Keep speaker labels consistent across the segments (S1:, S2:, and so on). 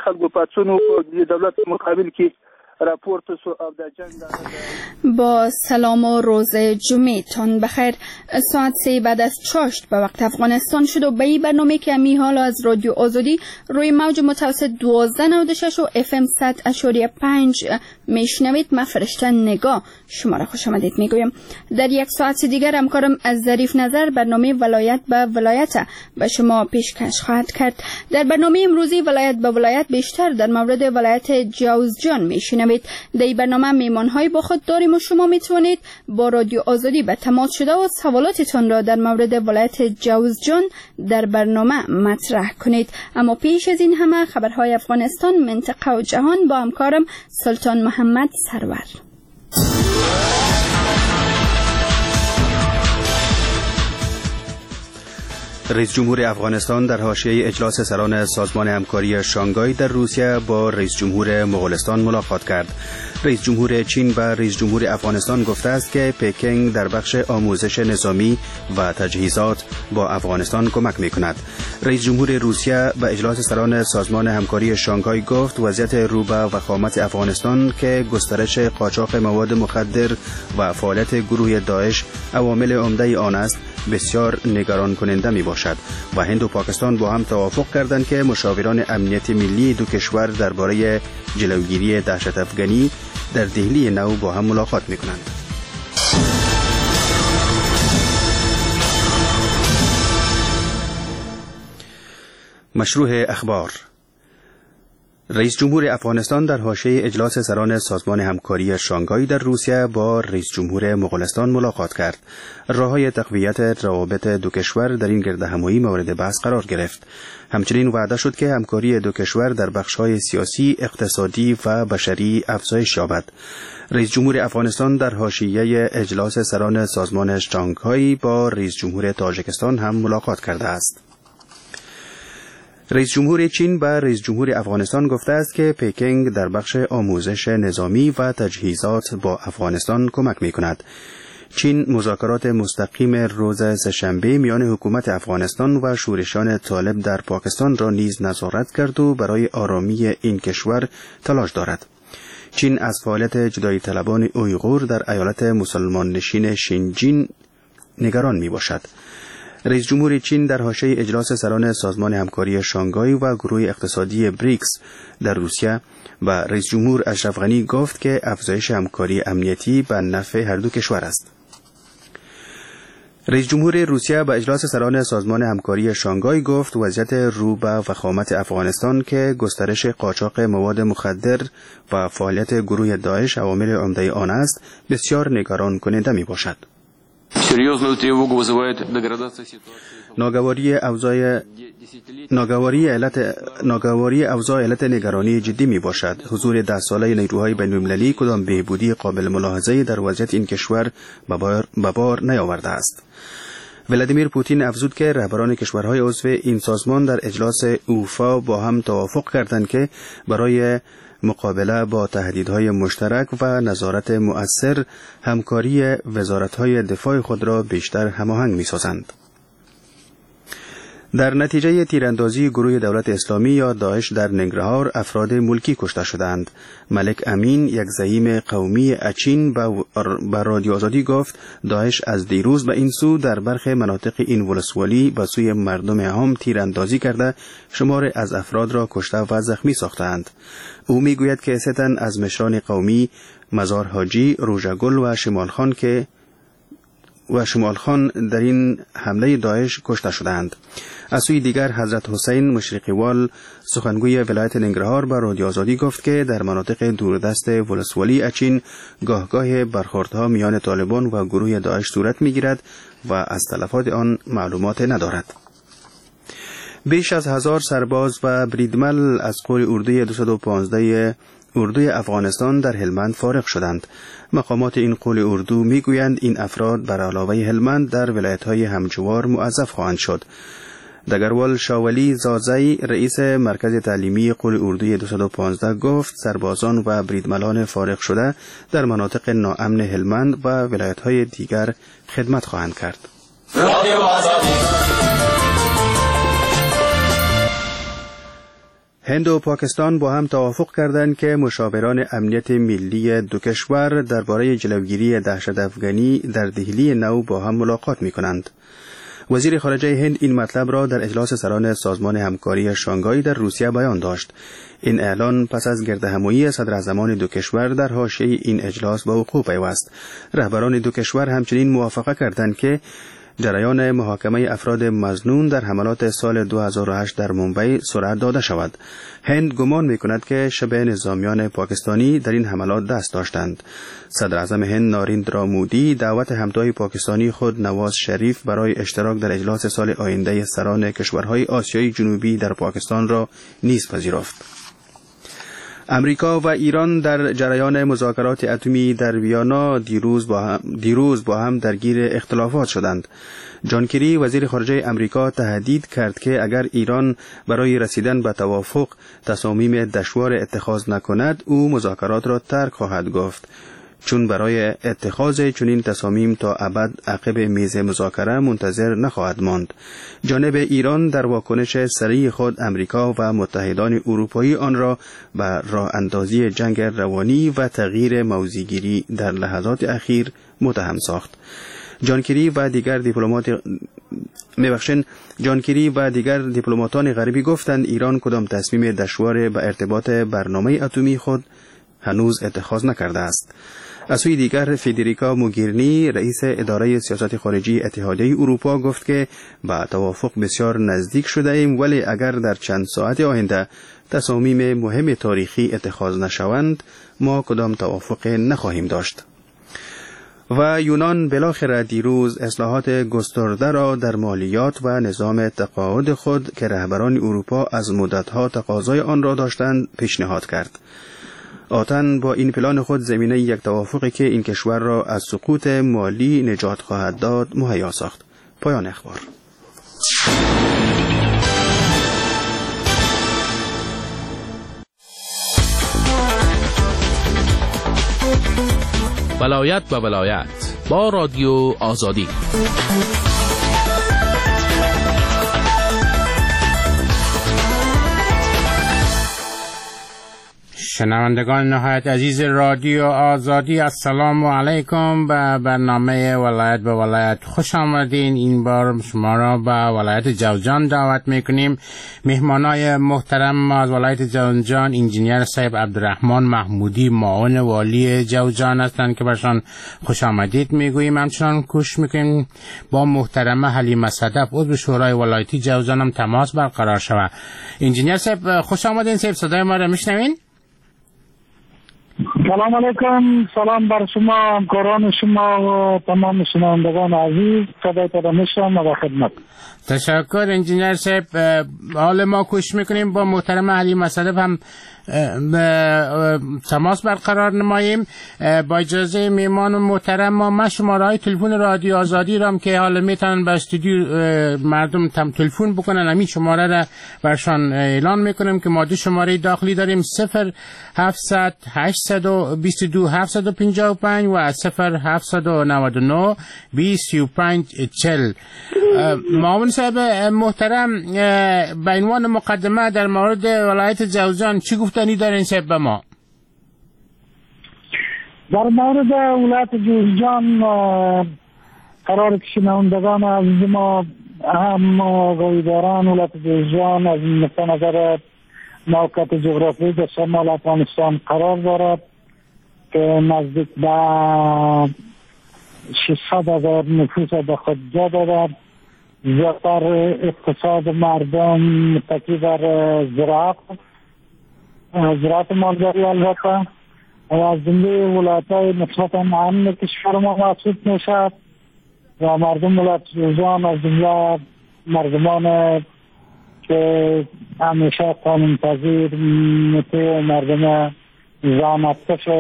S1: خلکو پاتسون او د دولت مقابل کې راپورت سو او د جنگ
S2: با سلام و روز جمعهتان بخیر. ساعت 3 بعد از چاشت به وقت افغانستان شد و به این برنامه که امی حالا از رادیو آزادی روی موج متوسط 1296 و FM 100.5 میشنوید. من فرشته نگاه شما را خوش آمدید میگویم. در یک ساعت دیگر همکارم از ظریف نظر برنامه ولایت به ولایت به شما پیشکش خواهد کرد. در برنامه امروزی ولایت به ولایت بیشتر در مورد ولایت جوزجان میشنوید. در این برنامه میمان‌های با خود داریم و شما میتوانید با رادیو آزادی به تماس شده و سوالاتتان را در مورد ولایت جوزجان در برنامه مطرح کنید. اما پیش از این همه خبرهای افغانستان، منطقه و جهان با همکارم سلطان محمد سرور.
S3: رئیس جمهور افغانستان در حاشیه اجلاس سران سازمان همکاری شانگهای در روسیه با رئیس جمهور مغولستان ملاقات کرد. رئیس جمهور چین به رئیس جمهور افغانستان گفته است که پکینگ در بخش آموزش نظامی و تجهیزات با افغانستان کمک می‌کند. رئیس جمهور روسیه به اجلاس سران سازمان همکاری شانگهای گفت وضعیت رو به وخامت افغانستان که گسترش قاچاق مواد مخدر و فعالیت گروه داعش عوامل عمده آن است بسیار نگران کننده می باشد و هند و پاکستان با هم توافق کردند که مشاوران امنیت ملی دو کشور درباره جلوگیری دهشت افغانی در دهلی نو با هم ملاقات می کنند. مشروع اخبار. رئیس جمهور افغانستان در حاشیه اجلاس سران سازمان همکاری شانگهای در روسیه با رئیس جمهور مغولستان ملاقات کرد. راه‌های تقویت روابط دو کشور در این گردهمایی مورد بحث قرار گرفت. همچنین وعده شد که همکاری دو کشور در بخش‌های سیاسی، اقتصادی و بشری افزایش یابد. رئیس جمهور افغانستان در حاشیه اجلاس سران سازمان شانگهای با رئیس جمهور تاجیکستان هم ملاقات کرده است. رئیس جمهور چین به رئیس جمهور افغانستان گفته است که پکینگ در بخش آموزش نظامی و تجهیزات با افغانستان کمک می کند. چین مذاکرات مستقیم روز سه‌شنبه میان حکومت افغانستان و شورشیان طالب در پاکستان را نیز نظارت کرد و برای آرامی این کشور تلاش دارد. چین از فعالیت جدایی طلبان اویغور در ایالت مسلمان نشین شینجین نگران می باشد. رئیس جمهور چین در حاشیه اجلاس سران سازمان همکاری شانگهای و گروه اقتصادی بریکس در روسیه و رئیس جمهور اشرف غنی گفت که افزایش همکاری امنیتی به نفع هر دو کشور است. رئیس جمهور روسیه به اجلاس سران سازمان همکاری شانگهای گفت وضعیت رو به وخامت افغانستان که گسترش قاچاق مواد مخدر و فعالیت گروه داعش عوامل عمده آن است بسیار نگران کننده می باشد. ناگواری اوضاع علت نگرانی جدی می باشد. حضور 10 ساله نیروهای بین‌المللی کدام بهبودی قابل ملاحظه در وضعیت این کشور به بار نیاورده است. ولادیمیر پوتین افزود که رهبران کشورهای عضو این سازمان در اجلاس اوفا با هم توافق کردند که برای مقابله با تهدیدهای مشترک و نظارت مؤثر همکاری وزارت‌های دفاع خود را بیشتر هماهنگ می‌سازند. در نتیجه تیراندازی گروه دولت اسلامی یا داعش در ننگرهار افراد ملکی کشته شدند. ملک امین، یک زعیم قومی اچین، به رادیو آزادی گفت داعش از دیروز به این سو در برخی مناطق این ولسوالی به سوی مردم عام تیراندازی کرده شمار از افراد را کشته و زخمی ساختند. او میگوید که 3 تن از مشران قومی مزار حاجی، روژگل و شمال خان در این حمله داعش کشته شدند. از سوی دیگر حضرت حسین مشرقیوال سخنگوی ولایت ننگرهار به رادیو آزادی گفت که در مناطق دوردست ولسوالی اچین گاه برخوردها میان طالبان و گروه داعش صورت میگیرد و از تلفات آن معلومات ندارد. بیش از 1000 سرباز و بریدمل از قول اردوی 215 اردوی افغانستان در هلمند فارغ شدند. مقامات این قول اردو میگویند این افراد بر علاوه هلمند در ولایت‌های همجوار موظف خواهند شد. دگروال شاولی زازی رئیس مرکز تعلیمی قول اردوی 215 گفت سربازان و بریدملان فارغ شده در مناطق ناامن هلمند و ولایت‌های دیگر خدمت خواهند کرد. هند و پاکستان با هم توافق کردند که مشاوران امنیت ملی دو کشور درباره جلوگیری دهشت افغانی در دهلی نو با هم ملاقات می کنند. وزیر خارجه هند این مطلب را در اجلاس سران سازمان همکاری شانگهای در روسیه بیان داشت. این اعلان پس از گردهمایی صدراعظمان دو کشور در حاشیه این اجلاس به وقوع پیوست. رهبران دو کشور همچنین موافقه کردند که جریان محاکمه افراد مظنون در حملات سال 2008 در ممبئی سرعت داده شود. هند گمان می‌کند که شبه نظامیان پاکستانی در این حملات دست داشتند. صدر اعظم هند ناریندرا مودی دعوت همتای پاکستانی خود نواز شریف برای اشتراک در اجلاس سال آینده سران کشورهای آسیای جنوبی در پاکستان را نیز پذیرفت. امریکا و ایران در جریان مذاکرات اتمی در ویانا دیروز با هم درگیر اختلافات شدند. جان کری وزیر خارجه امریکا تهدید کرد که اگر ایران برای رسیدن به توافق تصامیم دشوار اتخاذ نکند او مذاکرات را ترک خواهد گفت، چون برای اتخاذ چنین تصامیم تا ابد عقب میز مذاکره منتظر نخواهد ماند. جانب ایران در واکنش سریع خود امریکا و متحدان اروپایی آن را به راه اندازی جنگ روانی و تغییر موضع‌گیری در لحظات اخیر متهم ساخت. جان کری و دیگر دیپلماتان غربی گفتند ایران کدام تصمیم دشوار به ارتباط برنامه اتمی خود هنوز اتخاذ نکرده است. از سوی دیگر فدریکا موگیرنی رئیس اداره سیاست خارجی اتحادیه اروپا گفت که با توافق بسیار نزدیک شده ایم، ولی اگر در چند ساعت آینده تصامیم مهم تاریخی اتخاذ نشوند ما کدام توافق نخواهیم داشت. و یونان بالاخره دیروز اصلاحات گسترده را در مالیات و نظام تقاعد خود که رهبران اروپا از مدتها تقاضای آن را داشتند پیشنهاد کرد. آتن با این پلان خود زمینه یک توافقی که این کشور را از سقوط مالی نجات خواهد داد مهیا ساخت. پایان اخبار.
S4: ولایت به ولایت با رادیو آزادی.
S5: شنوندگان نهایت عزیز رادیو آزادی، السلام علیکم. به برنامه ولایت به ولایت خوش آمدین. این بار شما را به ولایت جوزجان دعوت میکنیم. مهمانای محترم از ولایت جوزجان انجینیر صاحب عبدالرحمن محمودی معاون والی جوزجان هستند که برشان خوش آمدید میگوییم. همچنان کوشش میکنیم با محترمه حلیمه صدف عضو شورای ولایتی جوزجان هم تماس برقرار شود. انجینیر صاحب خوش آمدین. صاحب صدای ما را میشنوین؟
S6: سلام علیکم. سلام بر شما، همکاران شما و تمام شنوندگان عزیز. صدایتان را میشنوم و خدمت.
S5: تشکر انجینیر صاحب. حال ما کوشش میکنیم با محترم حلیمه صدف هم تماس برقرار نماییم. با اجازه میمان محترم ما شماره‌های تلفن رادیو آزادی را هم که حالا میتونن به استودیو مردم تلفن بکنن، همین شماره را برشان اعلان میکنیم که ما دو شماره داخلی داریم: 0700 822 755 و 0799 235 40. معاون صاحب محترم، به عنوان مقدمه در مورد ولایت جوزجان چی گفتنی دارین صاحب به ما؟
S6: در مورد ولایت جوزجان قرار که شنوندگان عزیز ما هم آگاهیداران ولایت جوزجان از نقطه نظر موقعیت جغرافیایی در شمال افغانستان قرار دارد که نزدیک به 600,000 نفوس به خود جا دارد. زیادتر اقتصاد مردم متکی بر زراعت مالداری البته و از جمله ولایت‌های نسبتاً امن کشور ما محسوب میشد و مردم ولایت جوزجان از جمله مردمان که همیشه قانون‌پذیر و مردم زحمتکش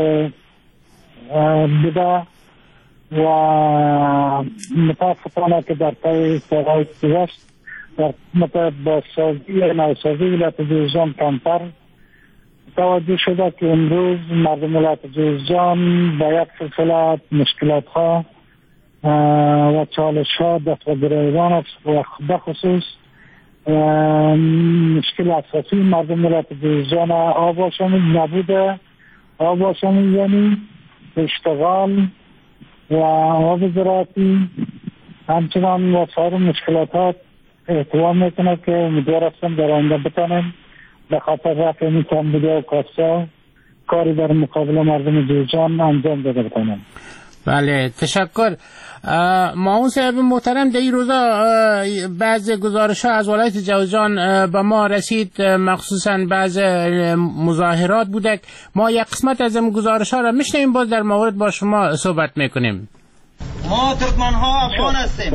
S6: بوده و متاسفانه که در طی سال‌های گذشته در نوسازی ولایت جوزجان کمتر توجه شده که امروز مردم ولایت جوزجان با یک سلسله مشکلات‌ها و چالش‌ها دست به گریبان است و بخصوص مشکل اساسی مردم ولایت جوزجان آب آشامی نبوده. آب آشامی یعنی اشتغال و آب زراعتی همچنان و سایر مشکلات احتمال میکنه که امیدوار هستم در آینده بتانیم به خاطر رفع این کمبودی و کاسا کاری در مقابل مردم جوزجان انجام داده بتانیم.
S5: بله تشکر. معاون صاحب محترم، در این روزا بعض گزارش ها از ولایت جوزجان به ما رسید، مخصوصا بعض مظاهرات بوده. ما یک قسمت از این گزارش ها را میشنیم، باز در مورد با شما صحبت میکنیم.
S7: ما ترکمن ها افغان هستیم.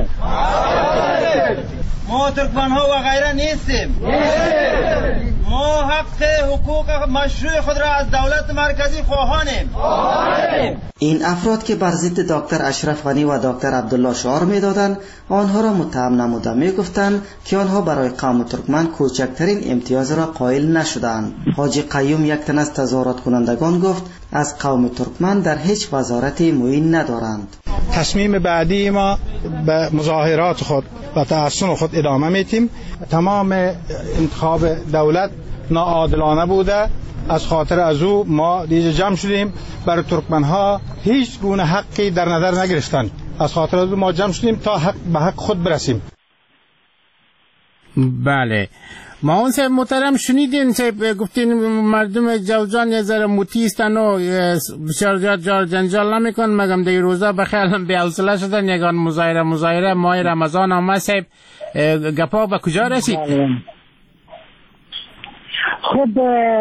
S7: ما ترکمن ها و غیره نیستیم. ما حق حقوق مشروع خود را از دولت مرکزی خواهانیم.
S8: این افراد که بر ضد دکتر اشرف غنی و دکتر عبدالله شعار میدادند، آنها را متهم نموده میگفتند که آنها برای قوم ترکمن کوچکترین امتیاز را قائل نشدند. حاجی قیوم، یک تن از تظاهرات کنندگان، گفت از قوم ترکمن در هیچ وزارتی معین ندارند.
S9: تصمیم بعدی ما به مظاهرات خود و تحسن خود ادامه میتیم. تمام انتخاب دولت ناعادلانه بوده، از خاطر از او ما دیگه جمع شدیم. برای ترکمن ها هیچ گونه حقی در نظر نگرفتند، از خاطر از او ما جمع شدیم تا به حق خود برسیم.
S5: بله معاون صاحب محترم، شنیدین صاحب گفتین مردم جوزجان یه ذره موتیستن و بسیار زیاد جار جنجال نمیکن، مگم در روزا بخیالم بی حوصله شدن، یگان مظاهره ماه رمضان آمد. صاحب گپا به کجا رسید؟
S6: خب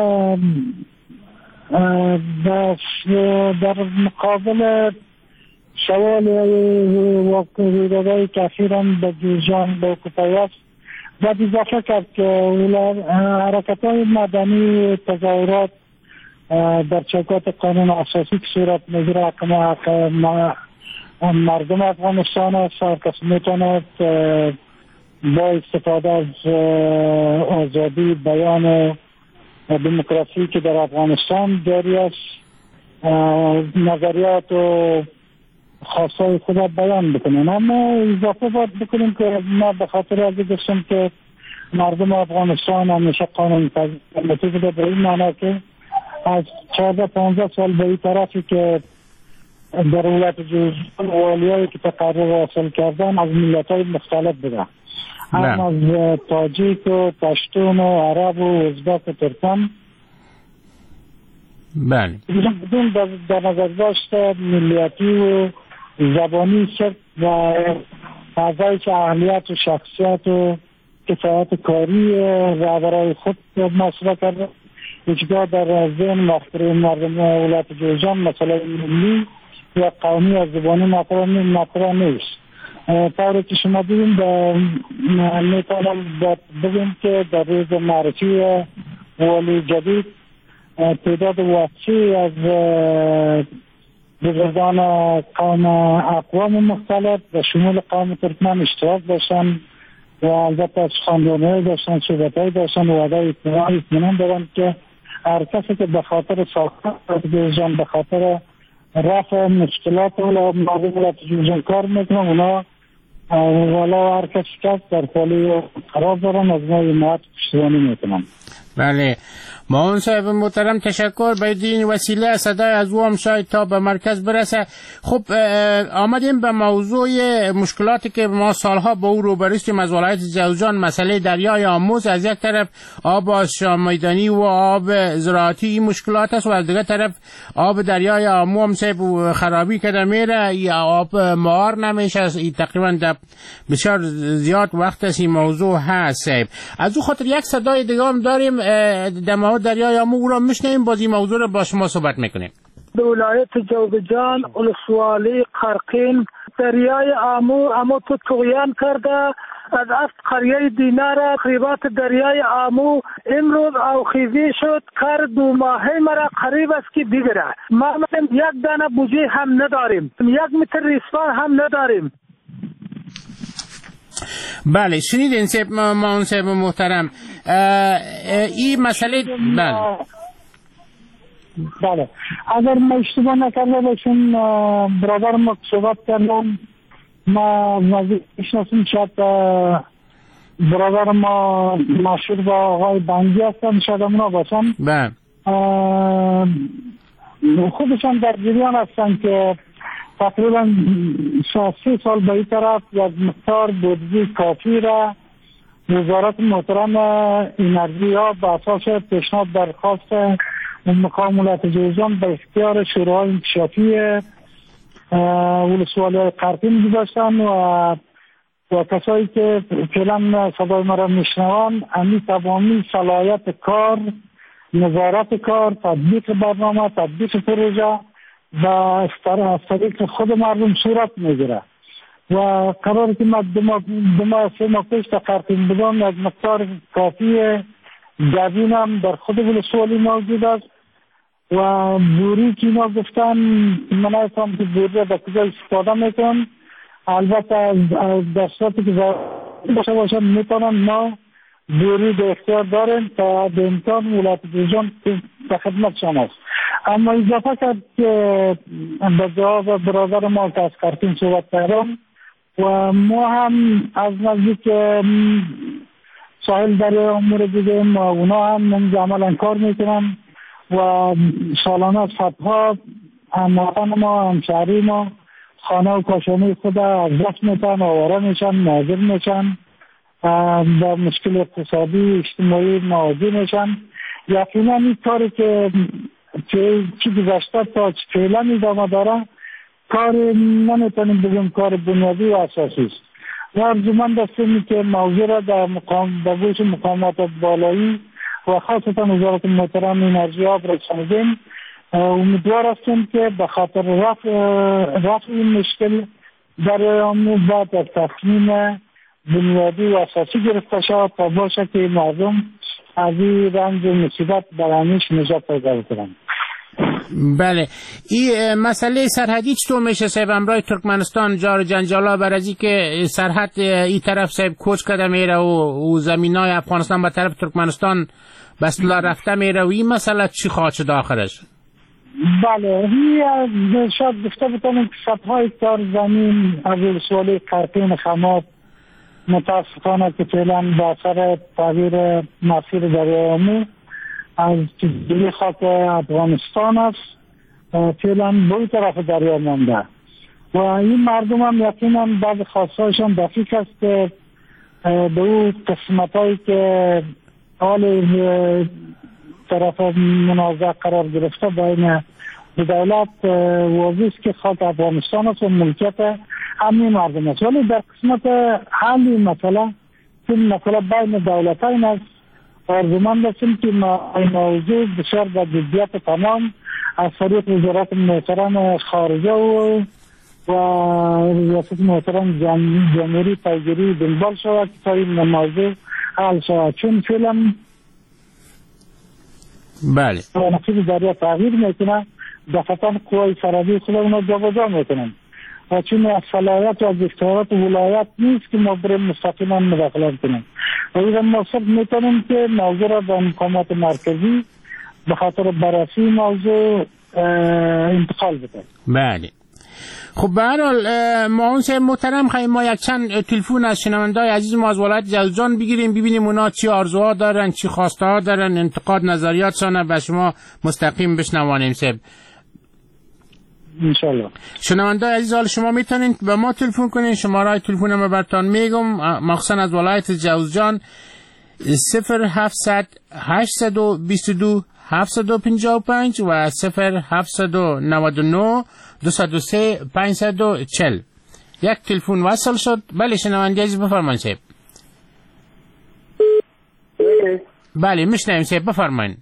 S6: در مقابل سوال واقعی که اخیراً به جوزجان به کوپایی است، باید اضافه کرد که حرکت های مدنی تظاهرات در چوکات قانون اساسی که صورت میگیره حق مردم افغانستان است. هر کس میتواند با استفاده از آزادی بیان و دموکراسی که در افغانستان جاری است نظریات و خواستای خود بیان بکنن. اما اضافه باید بکنیم که ما به خاطر از گفتم که مردم افغانستان همیشه قانون پذیر بوده، به این معنی که از 14-15 سال به این طرفی که در ولایت جوزجان والیایی که تقرر حاصل کردن از ملت‌های مختلف بوده، هم از تاجیک و پشتون و عرب و ازبک و ترکمن.
S5: بله
S6: بدون در نظر داشت ملیتی و زبانی شد و فضایی که اهلیت و شخصیت و کفایت کاری رهبرای خود محاسبه کرده، هیچگاه در ذهن مردم ولایت جوزجان مسئله ملی یا قومی یا زبانی مطرح نیست. طوری که شما دیدیم میتونم بگیم که در روز معرفی والی جدید تعداد وسیعی از بزرگان قوم اقوام مختلف و شمول قوم ترکمن اشتراک داشتن و البته سخنرانی‌هایی داشتن، صحبت‌هایی داشتن و وعده اطمینان دارن که هر کسی که به خاطر ساختن جوزجان به خاطر رفع مشکلات و مردم جوزجان کار میکنن، اونا والا هر کسی که در خالی قرار دارن از ما حمایت پشتیبانی میکنن.
S5: بله معاون صاحب محترم تشکر. باید این وسیله صدای از او هم شاید تا به مرکز برسه. خب آمدیم به موضوع مشکلاتی که ما سالها با او روبروستیم از ولایت جوزجان. مسئله دریای آموز، از یک طرف آب آشامیدنی و آب زراعتی این مشکلات است و از دیگر طرف آب دریای آمو هم صاحب خرابی کرده میره، یا آب مهار نمیشه. این تقریبا بسیار زیاد وقت است این موضوع هست صاحب. از او خاطر یک صدای دیگه هم داریم در مورد دریای آمو، او را میشنیم، باز این موضوع را با شما صحبت میکنیم.
S1: در ولایت جوزجان ولسوالی قرقین دریای آمو تو طغیان کرده، از افت قریه دینار قریبات دریای آمو امروز آخیزی شد، کار 2 ماهه مرا قریب است که بگیره. ما یک دانه بوجه هم نداریم، 1 متر ریسمان هم نداریم.
S5: بله شنیدین صاحب معاون صاحب محترم این مسئله.
S6: بله اگر ما اشتباه نکرده باشیم برادر ما صحبت کردن، ما نزدیک میشناسیم، شاید برادر ما مشهور با آقای بنگی هستن، شاید اونا باشن.
S5: بله.
S6: خودشان در جریان هستن که تقریبا 3 سال به این طرف یک مقدار بودجه کافی را وزارت محترم انرژی ها به اساس پیشنهاد درخواست مقام ولایت جوزجان به اختیار شورای انکشافی ولسوالی قرقین گذاشتن و کسایی که فعلا صدای ما را میشنوان امی تمامی صلاحیت کار، نظارت کار، تطبیق برنامه، تطبیق پروژه و از طریق خود مردم صورت میگیره و قرار که ما 2 ماه پیش تا قرقین بودم یک مقدار کافی جوین هم در خود ولسوالی موجود است و بوری که اینا گفتن من ایستم که بوری را به کجا استفاده میکنم. البته در صورتی که باشه میتونم ما بوری به اختیار داریم تا به امکان ولایت جوزجان به خدمت شما است. اما اضافه کرد که به جواب برادر ما که از قرقین صحبت کردم و ما هم از نزدیک ساحل دریای امور دیدیم و اونا هم منجا عملا کار میکنن و سالانه صدها هموطن ما، همشهری ما خانه و کاشانه خود از دست میتن، آواره میشن، مهاجر میشن و مشکل اقتصادی اجتماعی مواجه میشن. یقینا این کاری که چی گذشته تا فعلا ادامه داره کار نمیتونیم بگیم کار بنیادی و اساسی است و ارجمند هستیم که موضوع را در گوش مقامات بالایی و خاصتا وزارت محترم انرژی ها برسانیم. امیدوار هستیم که به خاطر رفع این مشکل در آمو باید از تصمیم بنیادی و اساسی گرفته شود تا باشه که مردم از این رنج و مصیبت برانیش نجات پیدا کنند.
S5: بله، این مسئله سرحدی چطور میشه صاحب؟ امرای ترکمنستان جار جنجالا بر ازی که سرحد این طرف صاحب کوچ کرده میره و زمینای افغانستان به طرف ترکمنستان بسلا رفته میره و این مسئله چی خواهد شد آخرش؟
S6: بله، این شاید گفته بتانیم که صدها هکتار زمین از ولسوالی قرقین خماب متاسفانه که فعلا به اثر تغییر مسیر دریای آمو از جلوی خاک افغانستان است فعلا به این طرف دریا مانده و این مردم هم یقینا بعض خواستهایشان دقیق است که به اون قسمت هایی که حال طرف منازعه قرار گرفته بین دولت واضح است که خاک افغانستان است و ملکیت همین مردم است، ولی در قسمت حل این مسئله بین دولتین است. آرزومند هستیم که این موضوع بسیار به جدیت تمام از طریق وزارت محترم خارجه و ریاست محترم جمهوری پیگیری دنبال شود تا این موضوع حل شود، چون فعلا
S5: بله
S6: نقیب دریا تغییر میکنه، دفتر قوای سرحدی خود اونا جابجا میکنن و چون از صلاحیت و از اختیارات ولایت نیست که ما بریم مستقیما مداخلت کنیم و این ما صرف میتونیم که موضوع را به مقامات مرکزی به خاطر بررسی موضوع انتقال بدهیم.
S5: بله، خب به هر حال معاون صاحب محترم خواهیم ما یک چند تلفن از شنونده‌های عزیز ما از ولایت جوزجان بگیریم ببینیم اونا چی آرزوها دارن، چی خواسته ها دارن، انتقاد نظریاتشان و شما مستقیم بشنوانیم صاحب
S6: انشالله.
S5: شنونده عزیز حال شما میتونین به ما تلفن کنین، شماره تلفن ما براتون میگم مخصوصا از ولایت جوزجان 0700 822 755 و 0799 203 540. یک تلفن وصل شد. بله شنونده عزیز بفرمایید صاحب. بله میشنویم صاحب بفرمایید.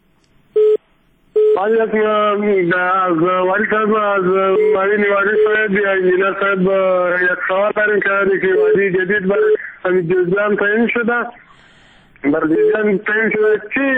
S10: از ولی صاحب از مالی نیوازی صاحب یا انجینر صاحب یک سوال داریم که وادی جدید بر همین جوزجان تعیین شده، بر جوزجان تعیین شده چی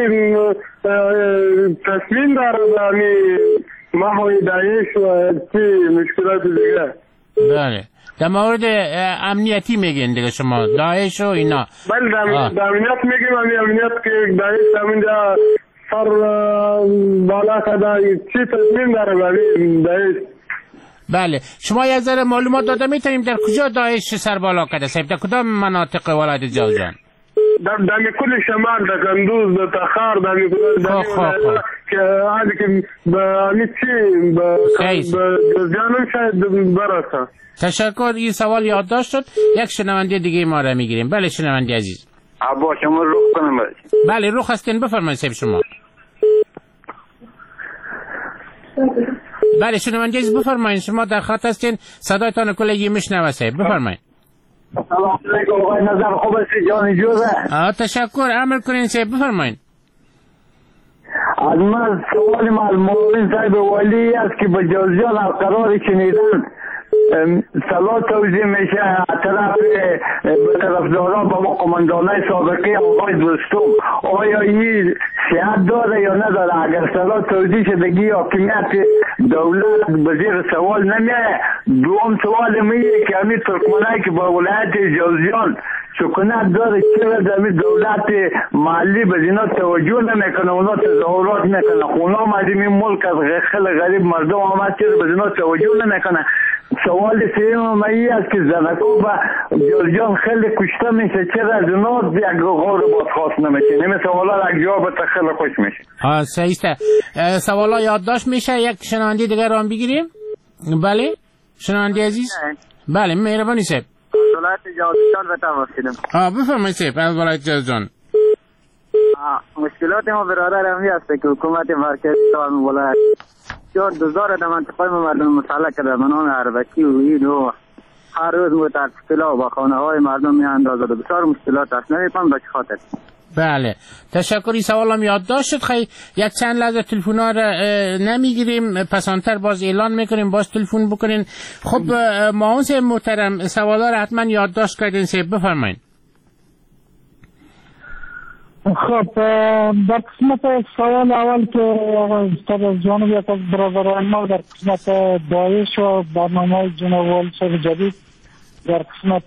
S10: تصمیم داره به همین محوی داعش و چی مشکلات دیگه؟
S5: بله در مورد امنیتی میگین دیگه شما داعش و اینا؟
S10: بله در امنیت میگیم، امنیت که داعش همینجا سر بالا کده چی تصمیم داره برای داعش؟
S5: بله شما یه ذره معلومات داده میتونیم در کجا داعش سر بالا کرده صاحب؟ در کدام مناطق ولایت جوزجان؟
S10: در کل شمال در کندوز در تخار در که هذه که به جوزجان شاید برسه.
S5: تشکر. این سوال یادداشت شد. یک شنونده دیگه ما را میگیریم. بله شنونده عزیز.
S11: ابا شما رخ کنم.
S5: بله رخ هستین بفرمایید صاحب شما. بله شنونده عزیز بفرمایید شما در خط هستین صدایتان کلگی میشنوه صاحب بفرمایید.
S11: سلام علیکم آقای نظر خوب هستی جان جوزه.
S5: تشکر امر کنین صاحب بفرمایید.
S11: از من سوال معلومین صاحب ولی است که به جوزجان از قرار شنیدن سلا توزیع میشه طرف طرفدارا با قماندانای سابقه آقای دوستم آیا این صحت داره یا نداره؟ اگر سلا توزیع شدگی حاکمیت دولت به زیر سوال نمیه. دوم سوال میه که همین ترکمنایی که با ولایت جوزجان سکونت داره چرا در دولت محلی به اینا توجه نمیکنه؟ اونا تظاهرات میکنه اونا مردم این ملک از خیلی غریب مردم آمد چرا به اینا توجه نمیکنه؟ سوال سوم مایی است که زنکو و جوزجان خیلی کشته میشه چرا از اونا یک غور بادخواست نمیشه؟ نمی سوالا یک جواب خیلی خوش میشه.
S5: صحیح است. سوالا یادداشت میشه. یک شنونده دیگر رو هم بگیریم. بله شنونده عزیز. بله مهربانی صاحب.
S12: ولایت جوزجان به تماسیدم.
S5: بفرمایید صاحب از ولایت جوزجان.
S12: مشکلات ما برادر همی است که حکومت مرکزی تا ولایت چون دوزار در منطقه مردم مسلح کرده به نام اربکی و این و هر روز متاسفلا با خانه های مردم می اندازه بسیار مشکلات است نمی‌فهم به چه خاطر.
S5: بله تشکری. سوالم یادداشت شد. خیلی یک چند لحظه تلفن‌ها را نمیگیریم پسانتر باز اعلان میکنیم باز تلفن بکنین. خب معاونس محترم سوالا را حتما یادداشت کردین صاحب بفرمایید.
S6: خب در قسمت سوال اول که استاد جانب یک از برادران ما در قسمت داعش و برنامه جناب والی صاحب جدید در قسمت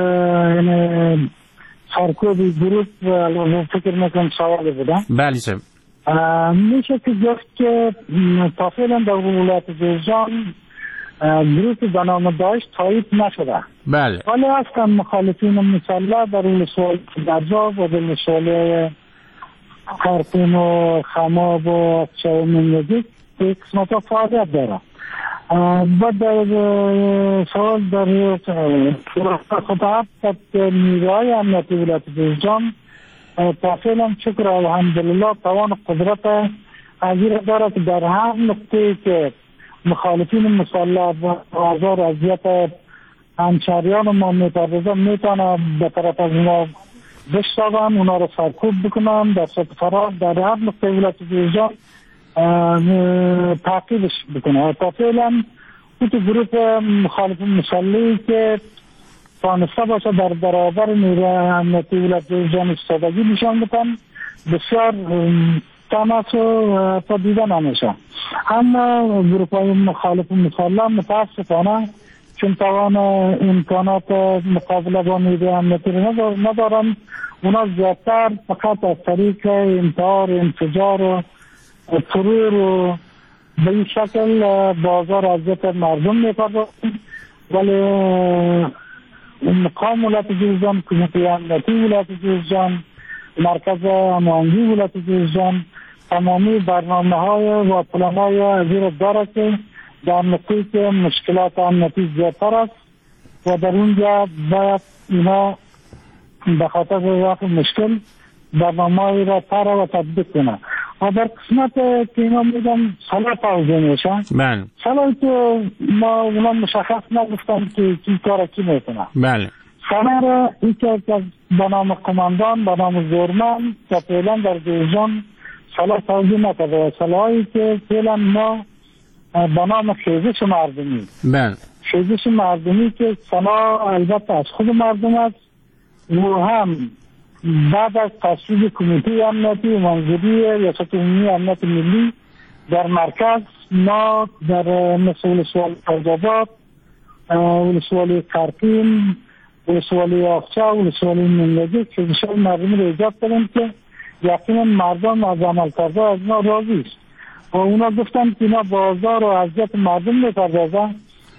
S6: سرکوب گروپ فکر میکنم سوال بودن.
S5: بله صاحب.
S6: میشه که گفت که تا فعلا در ولایت جوزجان گروپ به نام داعش تایید نشده.
S5: بله.
S6: ولی هستن مخالفین مسلح در ولسوالی درجاب و در ولسوالی خرطوم و خماب و شاومنگی که قسمت ها فعالیت داره. بعد در سوال در خطاب که نیروهای امنیتی ولایت جوزجان تا فعلا شکر الحمدلله توان قدرت عزیز داره که در هر نقطه‌ای که مخالفین مسلح و آزار اذیت همشهریان ما میپردازن میتونه به طرف از اونا بشتابن اونا رو سرکوب بکنن در سطح فراغ در هر نقطه ولایت جوزجان تعقیبش بکنه. تا فعلا این گروپ مخالفین مسلحی که تانسته باشه در برابر نیروی امنیتی ولایت جوزجان ایستادگی نشان بدن بسیار تماس و تا دیده نمیشه. اما گروپ های مخالف مسلح متاسفانه چون توان امکانات مقابله با نیروی امنیتی رو ندارن اونا زیادتر فقط از طریق انتحار انفجار و ترور و به این شکل بازار اذیت مردم میپردازن. ولی مقام ولایت جوزجان کمیته امنیتی ولایت جوزجان مرکز امانگی ولایت جوزجان تمامی برنامه های و پلان های زیر داره که در نقطه‌ای که مشکلات امنیتی زیادتر است و در اونجا باید اینا به خاطر رفع مشکل برنامه را تر و تطبیق کنه. و در قسمت که اینا میگم سلا توضیح میشن سلا که ما اونا مشخص نگفتن که کی کار کی میکنه.
S5: بله
S6: سلا را این که به نام قماندان به نام زورمن که فعلا در جوزجان سلا توضیح نکرده. سلاهایی که فعلا ما به نام خیزش مردمی خیزش مردمی که سلا البته از خود مردم است و هم بعد از تصویب کمیته امنیتی و منظوری ریاست عمومی امنیت ملی در مرکز ما در مثل ولسوالی فیض‌آباد ولسوالی قرقین ولسوالی آخچه ولسوالی منگجی خیزش مردمی رو ایجاد کردیم که یقینا مردم از عمل کرده از ما راضی است و اونا گفتن که اینا بازار و اذیت مردم میپردازن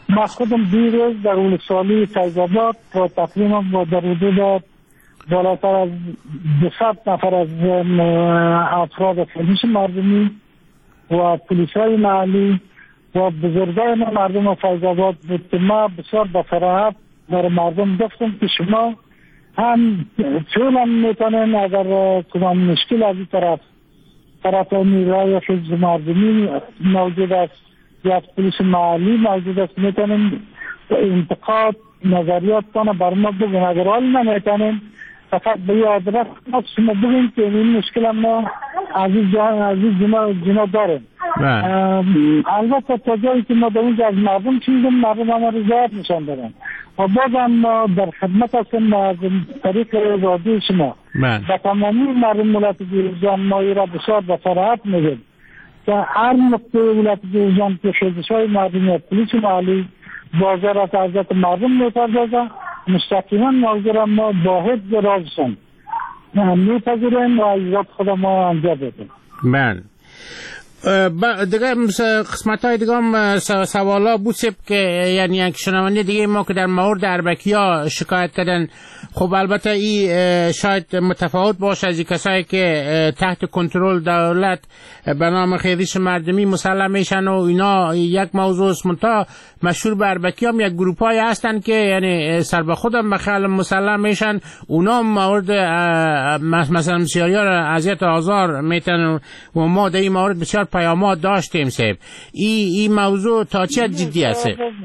S6: ما خودم دیروز در ولسوالی فیض‌آباد و تقریبا در حدود بالاتر از 200 نفر از افراد پلیس مردمی و پلیس‌های محلی و بزرگای مردم فیض‌آباد بود که ما بسیار با صراحت در مردم گفتم که شما هم فعلا میتونن اگر کدام مشکل از این طرف نیروهای حزب مردمی موجود است یا پلیس محلی موجود است میتونن انتقاد نظریاتتان بر ما بگن. اگر حال نمیتونن فقط به یه آدرس شما بگین که این مشکل ما عزیز جنا داریم. البته تا جایی که ما در اینجا از مردم چیزیم مردم همه رضایت نشان دارن و بازم ما در خدمت هستیم از طریق رادیو شما و تمامی مردم ولایت جوزجان ما را بسیار با صراحت میگیم که هر نقطه ولایت جوزجان که خیزش‌های مردمی پلیس محلی بازار از عزت مردم میپردازه مستقیما موضوع را ما با حفظ رازشان میپذیریم و عزت خود ما انجام بدیم.
S5: من دیگه قسمت های دیگه هم سوالا بود که یعنی یک شنونده دیگه ما که در مورد اربکی ها شکایت کردن. خب البته این شاید متفاوت باشه از کسایی که تحت کنترل دولت به نام خیریش مردمی مسلح میشن و اینا یک موضوع است. منتها مشهور به اربکی هم یک گروپ های هستن که یعنی سر به خودم بخیال مسلح میشن، اونا مورد مثلا بسیاری ها را اذیت و آزار میتن و ما در این مورد بسیار پیامات داشتیم صاحب. این موضوع تا چه جدی است؟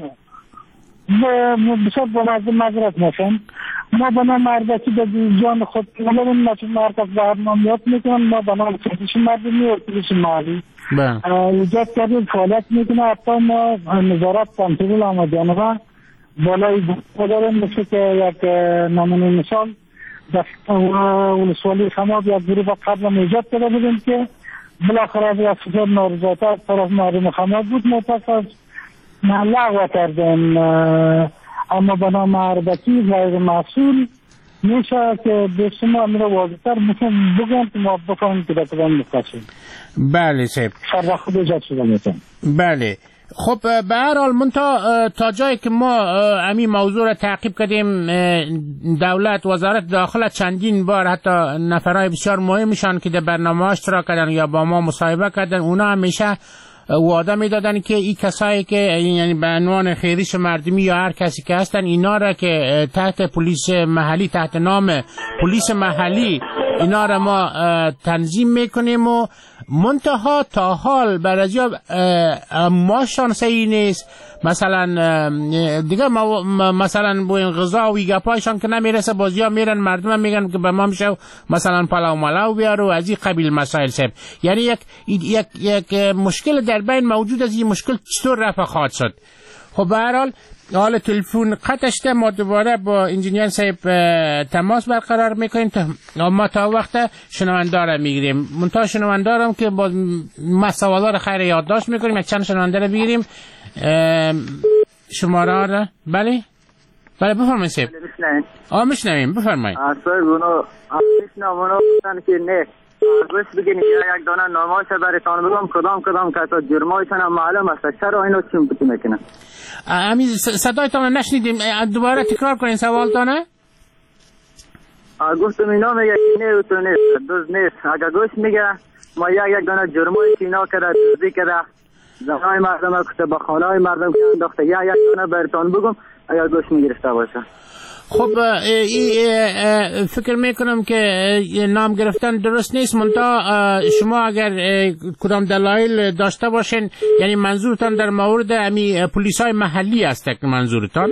S6: بسیار با مذرت میشن ما به نام اربکی در جان خود مولم نشون مرکز برنامه‌ات میکنن. ما به نام خیریش مردمی و پلیس محلی ایجاد کردیم فعالیت میکنه. حتی ما نظارت کنترل آمدانه بالای داریم مثل که یک نمونه مثال در ولسوالی خماب یک گروه قبل ایجاد کرده بودیم که بالاخره از فکر نارضایتی از طرف مردم خماب بود پس از لغو کردیم. اما به نام اربکی غیر مسئول میشه که به شما امیر واضح‌تر میتونم بگم که ما بفهمیم که در کدام نقطه.
S5: بله صاحب
S6: سر خود ایجاد شده میتونم.
S5: بله خب به هر حال من تا جایی که ما همین موضوع را تعقیب کردیم دولت وزارت داخله چندین بار حتی نفرای بسیار مهمشان که در برنامه اشتراک کردن یا با ما مصاحبه کردن اونا همیشه وعده میدادن که این کسایی که یعنی به عنوان خیریش مردمی یا هر کسی که هستن اینا را که تحت پلیس محلی تحت نام پلیس محلی اینا را ما تنظیم میکنیم و منتها تا حال برای ما شانسی نیست. مثلا دیگه مثلا با این غذا و گپایشان که نمیرسه بازیا میرن مردم میگن که به ما میشه مثلا پلاو ملاو بیارو از این قبیل مسائل سب. یعنی یک مشکل در بین موجود از این مشکل چطور رفع خواهد شد؟ خب به هر حال تلفن قطع شده ما دوباره با انجینیر صاحب تماس برقرار میکنیم ما تا وقت شنونده را میگیریم. منتها شنونده را که با ما سوالا را خیر یادداشت میکنیم یک چند شنونده را بگیریم شماره را. بله بفرمایید صاحب. میشنویم بفرمایید.
S12: میشنوم که نه گوش بگین یک دانه ناماشه برایتان بگم کدام کسا جرمایشان هم معلوم است چرا اینو چیم پتی میکنن.
S5: همین صدایتان نشنیدیم دوباره تکرار کنین سوالتانه.
S12: گفتم اینا میگه نه تو نیست دوز نیست. اگر گوش میگه ما یک دانه جرمایش اینا کرده دوزی کرده زنای مردم کشته با خانهای مردم که انداخته یک دانه برایتان بگم اگر گوش میگرفته باشه.
S5: خب فکر میکنم که نام گرفتن درست نیست منتها شما اگر کدام دلایل داشته باشین یعنی منظورتان در مورد امی پلیس های محلی است که منظورتان؟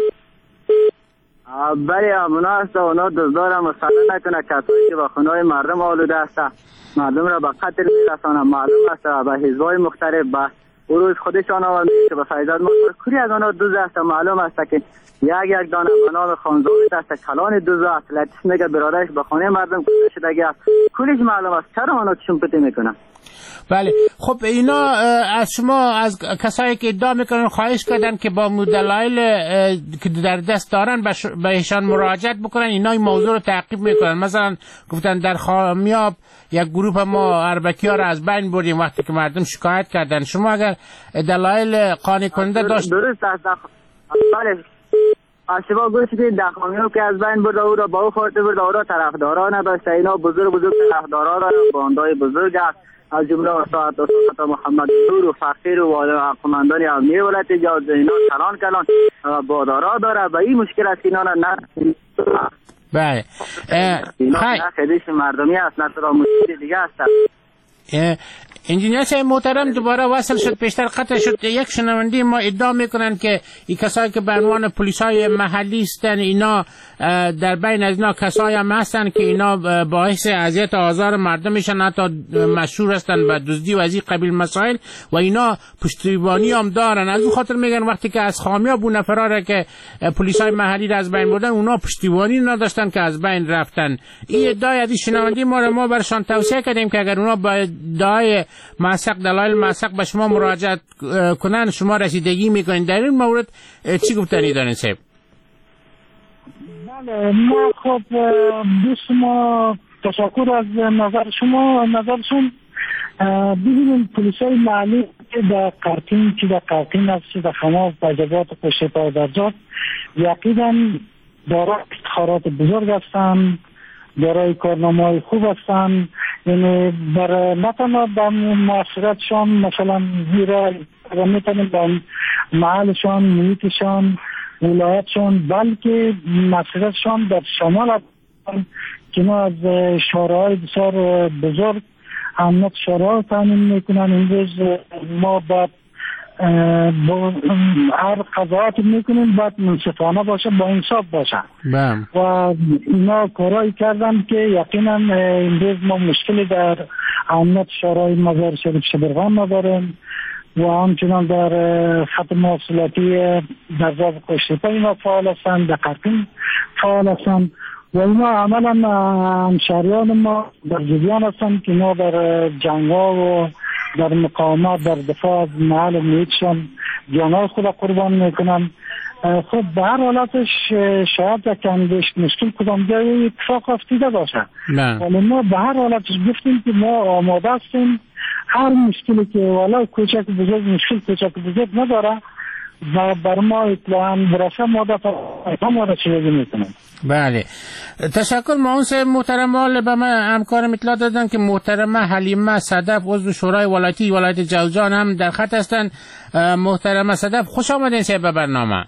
S12: بله اونا است اونا دزدار مسلح نکنه کسایی که با خونهای مردم آلوده است مردم را به قتل میرسانه معلوم است به حزبای مختلف به روز خودشان آورده که به فیضات کلی از آنها دوز است معلوم است که یک دانه به نام خانزاوی است کلان دوزه اصلتش میگه برادرش به خانه مردم کشته شدگی است کلیش معلوم است چرا آنها چشمپتی میکنن.
S5: بله خب اینا از شما از کسایی که ادعا میکنن خواهش کردن که با دلایل که در دست دارن به ایشان مراجعت بکنن اینا این موضوع رو تعقیب میکنن. مثلا گفتن در خامیاب یک گروه ما اربکی ها را از بین بردیم وقتی که مردم شکایت کردن. شما اگر دلایل قانع کننده داشت
S12: درست است بله اشتباه گوشت که دخامیو که از بین برده او را با او خورده برده او را طرفدارا نداشته. اینا بزرگ طرفدارا را باندای بزرگ است از جمله استاد محمد نور و فقیر و قماندان امنیه ولایت جوزجان. اینا کلان کلان بادارا داره و این مشکل است اینا نه
S5: بله
S12: خیلیش مردمی است نه ترا مشکل دیگه است.
S5: انجینیر صاحب محترم دوباره وصل شد، پیشتر قطع شد. یک شنونده ما ادعا میکنن که این کسایی که به عنوان پلیسای محلی هستن اینا در بین از اینا کسایی هم هستن که اینا باعث اذیت و آزار مردم میشن، حتی مشهور هستن به دزدی و از این قبیل مسائل و اینا پشتیبانی هم دارن. از اون خاطر میگن وقتی که از خامیاب اون نفرا که پلیسای محلی را از بین بردن اونا پشتیبانی نداشتن که از بین رفتن. این ادعای از شنونده ما برشان توصیه کردیم که اگر اونا با ادعای دلایل معسق به شما مراجعت کنن شما رسیدگی میکنین. در این مورد چی گفتنی دارین صاحب؟
S6: بله ما خب شما تشکر از نظر شما. نظرشون ببینیم پلیسای محلی که در قرقین که در قرقین است که در خماس باجبات پشت پای درجات یقینا دارای افتخارات بزرگ هستند، دارای کارنامه‌های خوب هستند. یعنی برای نه تنها به معاشرتشان مثلا زیرا میتونیم به محلشان، محیطشان، ولایتشان، بلکه معاشرتشان در شمال هستند که ما از شورای بسیار بزرگ امنیت شورای تامین میکنن. این روز ما باید هر قضاوت میکنیم باید منصفانه باشه، با انصاف باشه و اینا کارایی کردن که یقینا این روز ما مشکلی در امنیت شورای مزار شریف شبرغان نداریم و همچنان در خط مواصلاتی در باب قشتیپا اینا فعال هستند، در قرقین فعال هستند و اینا عملا همشهریان ما در جریان هستند که ما در جنگ‌ها و در مقاومت در دفاع از محل محیطشان جانهای خود قربان میکنن. خب به هر حالتش شاید یک اندیش مشکل کدام جایی اتفاق افتیده باشه، ولی ما به هر حالتش گفتیم که ما آماده هستیم هر مشکلی که والا کوچک بزرگ مشکل کوچک بزرگ نداره و بر ما اطلاعاً برسه ما ما را چیزی میکنیم.
S5: بله تشکر. معاون صاحب محترم حال به من همکارم اطلاع دادن که محترمه حلیمه صدف عضو شورای ولایتی ولایت جوزجان هم در خط هستن. محترمه صدف خوش آمدین صاحب به برنامه.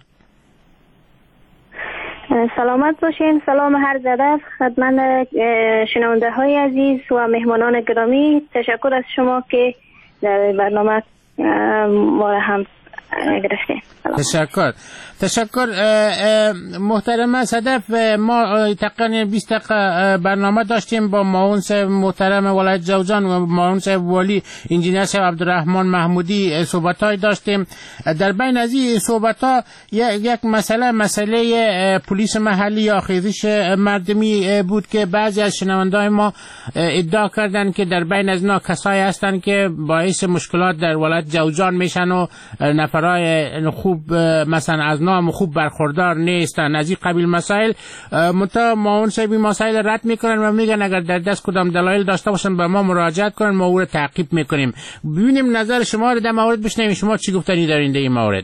S13: سلامت باشین. سلام هر زده خدمت شنونده های عزیز و مهمانان گرامی. تشکر از شما که در برنامه ما را هم گرفتین.
S5: تشکر محترمه صدف. ما تقریبا 20 دقیقه برنامه داشتیم با معاون صاحب محترم ولایت جوزجان و معاون صاحب والی انجینیر صاحب عبدالرحمن محمودی صحبت‌های داشتیم. در بین از این صحبت‌ها یک مسئله پلیس محلی یا خیزش مردمی بود که بعضی از شنونده‌های ما ادعا کردند که در بین از اینا کسایی هستند که باعث مشکلات در ولایت جوزجان میشن و نفرای خوب مثلا از نام خوب برخوردار نیستن. از این قبیل مسائل معاون صاحب مسائل رد میکنن و میگن اگر در دست کدام دلایل داشته باشن به ما مراجعت کنن، ما او را تعقیب میکنیم. ببینیم نظر شما رو در مورد بشنویم. شما چی گفتنی دارین در این مورد؟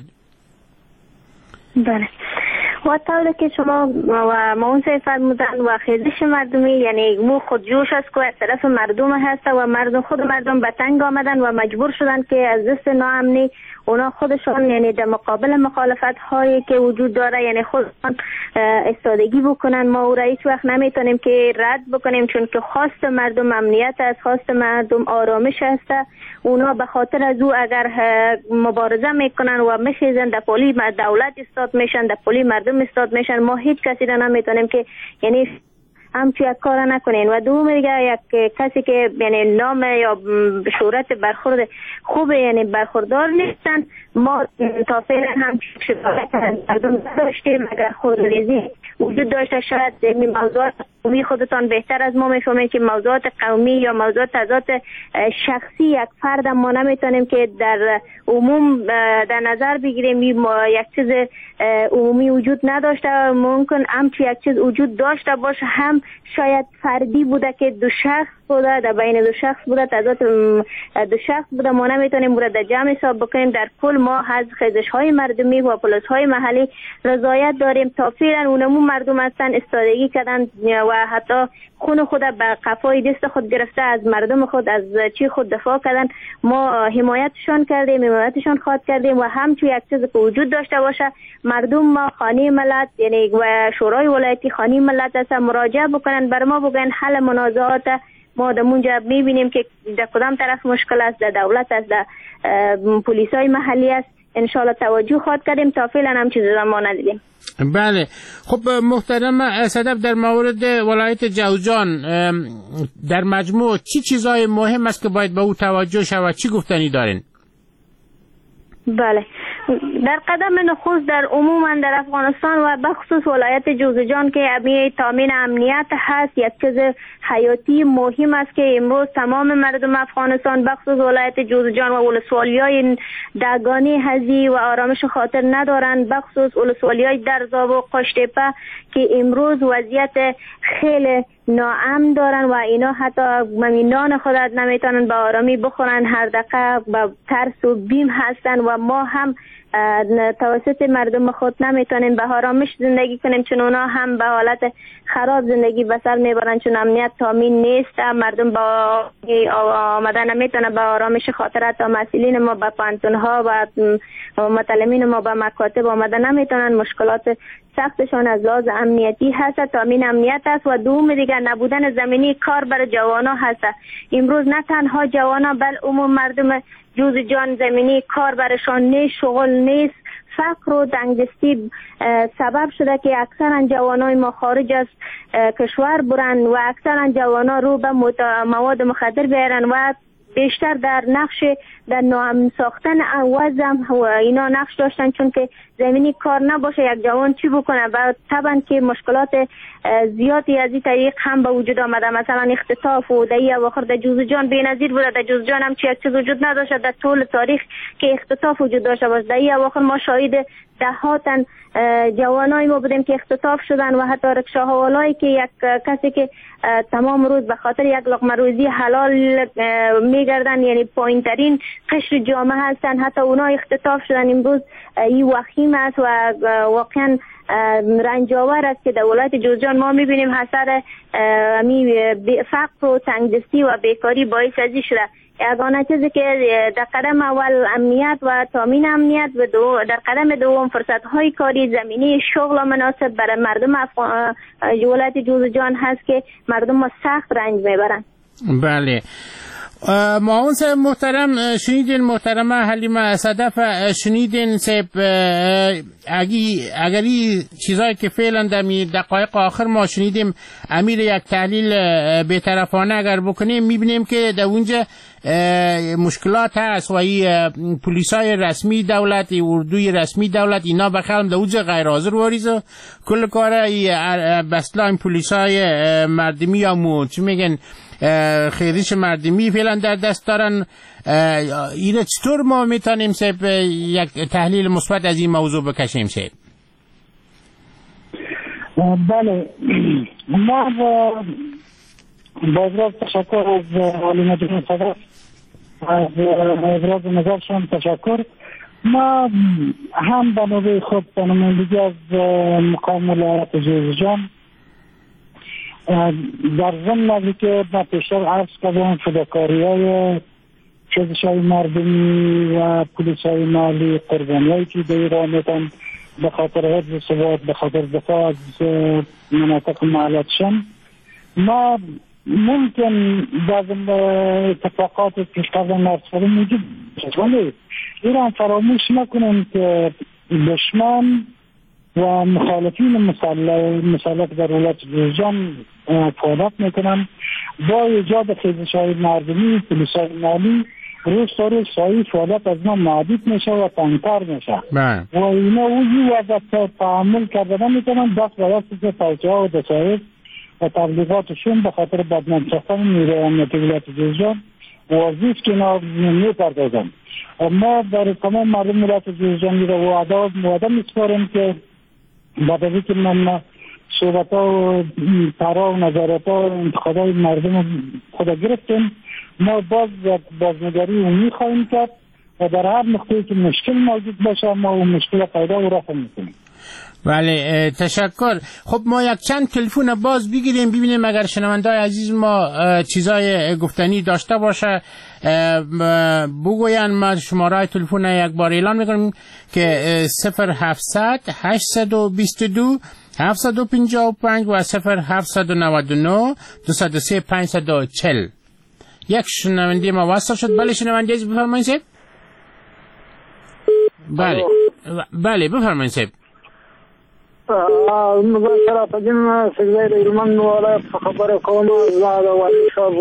S13: بله و طوری که شما و معاون صاحب فرمودن و خیزش مردمی یعنی مو خودجوش است که از طرف مردم هست و مردم به تنگ آمدن و مجبور شدن که از دست ناامنی اونا خودشان یعنی در مقابل مخالفت هایی که وجود داره یعنی خودشان استادگی بکنن. ما او را هیچ وقت نمیتونیم که رد بکنیم چون که خواست مردم امنیت است، خواست مردم آرامش است. اونا به خاطر از او اگر مبارزه میکنن و میخیزن در پلی دولت استاد میشن، در پلی مردم استاد میشن، ما هیچ کسی را نمیتونیم که یعنی همچی یک کار نکنین. و دوم دیگه یک کسی که یعنی نام یا شهرت برخورد خوب یعنی برخوردار نیستن. ما تا فعلا هم شکایت از مردم نداشتیم. اگر خودریزی وجود داشته شاید این موضوعات قومی خودتان بهتر از ما میفهمید که موضوعات قومی یا موضوعات تضاد شخصی یک فرد ما نمیتونیم که در عموم در نظر بگیریم. یک چیز عمومی وجود نداشته، ممکن همچی یک چیز وجود داشته باشه هم شاید فردی بوده که دو شخص بوده، در بین دو شخص بوده، تضاد دو شخص بوده. ما نمیتونیم برای در جمع حساب بکنیم. در کل ما از خیزش های مردمی و پلیس های محلی رضایت داریم. تا فعلا اونمو مردم هستن استادگی کردن و حتی خون خود به قفای دست خود گرفته از مردم خود از چی خود دفاع کردن. ما حمایتشان کردیم، حمایتشان خواهد کردیم و همچون یک چیز که وجود داشته باشه مردم ما خانه ملت یعنی و شورای ولایتی خانه ملت است مراجعه بکنن، بر ما بگن حل منازعات. ما در اونجا میبینیم که در کدام طرف مشکل است، در دولت است، در پلیسای محلی است. انشالله توجه خواهد کردیم. تا فعلا هم چیزی ما ندیدیم.
S5: بله. خب محترم صدف، در مورد ولایت جوزجان در مجموع چی چیزای مهم است که باید به او توجه شود؟ چی گفتنی دارین؟
S13: بله، در قدم نخست در عموما در افغانستان و بخصوص ولایت جوزجان که تامین امنیت هست یک چیز حیاتی مهم است که امروز تمام مردم افغانستان بخصوص ولایت جوزجان و ولسوالی‌های دگانی هزی و آرامش خاطر ندارند، بخصوص ولسوالی‌های درزاب و قشتپه که امروز وضعیت خیلی ناامن دارن و اینا حتی نان خود نمیتونن به آرامی بخورن، هر دقیقه با ترس و بیم هستن و ما هم توسط مردم خود نمیتونیم به آرامش زندگی کنیم چون اونا هم به حالت خراب زندگی بسر میبرن چون امنیت تامین نیست. مردم با آمدن نمیتونن به آرامش خاطر تا مسئولین ما به پانتونها و متعلمین ما به مکاتب آمدن نمیتونن. مشکلات سختشان از لحاظ امنیتی هست، تامین امنیت است و دوم دیگر نبودن زمینی کار برای جوانا هست. امروز نه تنها جوانا بل عموم مردم جوزجان زمینی کار برشان نیست، شغل نیست. فقر و تنگدستی سبب شده که اکثرا جوانای ما خارج از کشور برن و اکثرا جوانا رو به مواد مخدر بیارن و بیشتر در نقش در ناامن ساختن وضع و اینا نقش داشتن چون که زمینی کار نباشه یک جوان چی بکنه و طبعا که مشکلات زیادی از این طریق هم به وجود آمده. مثلا اختطاف و در اواخر در جوزجان بی‌نظیر بوده، در جوزجان هم چیز وجود نداشته در طول تاریخ که اختطاف وجود داشته باشه. در اواخر ما شاهد دهاتن جوانای ما بودیم که اختطاف شدن و حتی رکشاحوالایی که یک کسی که تمام روز به خاطر یک لقمه روزی حلال میگردن یعنی پایین ترین قشر جامعه هستن، حتی اونا اختطاف شدن. امروز این وخیم است و واقعا رنجاور است که در ولایت جوزجان ما میبینیم حسر فقر و تنگدستی و بیکاری باعث ازی شده. یگانه چیزی که در قدم اول امنیت و تامین امنیت و در قدم دوم فرصت های کاری زمینی شغل مناسب برای مردم ولایت جوزجان هست که مردم ما سخت رنج میبرن.
S5: بله. معاون صاحب محترم شنیدین، محترم حلیمه صدف شنیدین صاحب، اگری چیزایی که فعلا در دقایق آخر ما شنیدیم امیر یک تحلیل بی‌طرفانه اگر بکنیم میبینیم که در اونجا مشکلات هست و پلیسای رسمی دولت، اردوی رسمی دولت اینا بخلم در اونجا غیر حاضر واریزه کل کار بسلا این پلیسای مردمی یا چی میگن خیریش مردمی فعلا در دست دارن. اینه چطور ما میتونیم صاحب یک تحلیل مثبت از این موضوع بکشیم صاحب؟
S6: بله، ما با ابراز تشکر از حلیمه جان صدف از ابراز نظرشان تشکر. ما هم به نوبه خود به نمایندگی از مقام ولایت جوزجان در ضمن از که ما پیشتر عرض کردم فداکاری های چیزشای مردمی و پلیس های مالی قربانی هایی که به ایران میتن به خاطر حفظ ثبات به خاطر دفاع از مناطق معلتشان، ما ممکن بعض اتفاقات پیش کردن نرسفری موجود ولی ایران فراموش نکنیم که دشمن و مخالفین مسلح در ولایت جوزجان فعالیت میکنن با ایجاد خیزش‌های مردمی پلیس‌های مالی روز تا روز سایه فعالیت از ما معدود میشه و تنگتر میشه و اینا اوزی وضع تعامل کرده نمیتونن دست به دست توجیه و دسایف و تبلیغاتشون به خاطر بدنام ساختن نیروی امنیتی ولایت جوزجان وظیفه که اینا میپردازن. ما در تمام مردم ولایت جوزجان رو وعده میسپاریم که بعد از اینکه من صحبت ها و طرح و نظرات ها و انتقادات مردم خود گرفتیم. ما باز بازنگری عمومی خواهیم کرد و در هر نقطه‌ای که مشکل موجود باشه ما اون مشکل پیدا و رفع میکنیم.
S5: بله تشکر. خب ما یک چند تلفن باز بگیریم ببینیم اگر شنونده‌های عزیز ما چیزای گفتنی داشته باشه بگوین. ما شماره تلفن یک بار اعلان میکنیم که 0700 822 755 و 0799 203 540. یک شنونده ما وصل شد. بله شنونده عزیز بفرمایید صاحب. بله بفرمایید صاحب.
S14: مذاکره پدیم سگزیر علمان ولایت خبر کوم زاد والی صاحب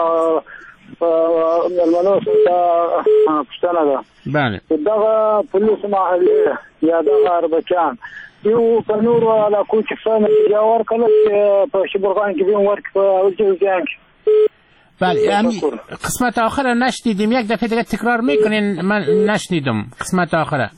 S14: المنوس پشتنه ده.
S5: بله.
S14: دغه پولیس محلی یا دغه اربکیان یو په نور علاقو کې څه نتیجه ورکړه چې په شبرغان کې بیم ورک په وجهان کې.
S5: بله قسمت آخر نشنیدیم. یک دفعه دیگه تکرار میکنین؟ من نشنیدم قسمت آخره.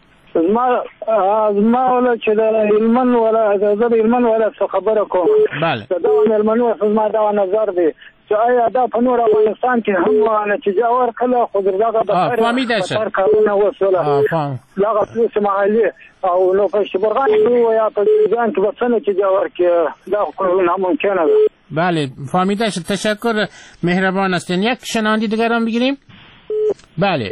S14: ما ولا چې د علمن ولا د علمن ولا څه خبره کوم.
S5: بله.
S14: دا علمنو ما دا نظر دی چې آیا دا په نور افغانستان کې هم نتیجه ورکړه خو دغه د
S5: فهمیدل
S14: کارونه وسوله دغه پولیس محلي او نو په شبرغان کې یا په ځان کې څه نتیجه ورکړي دا خو ناممکنه ده.
S5: بله فهمیده شد. تشکر مهربان هستین. یک شنونده دیگر هم بگیریم. بله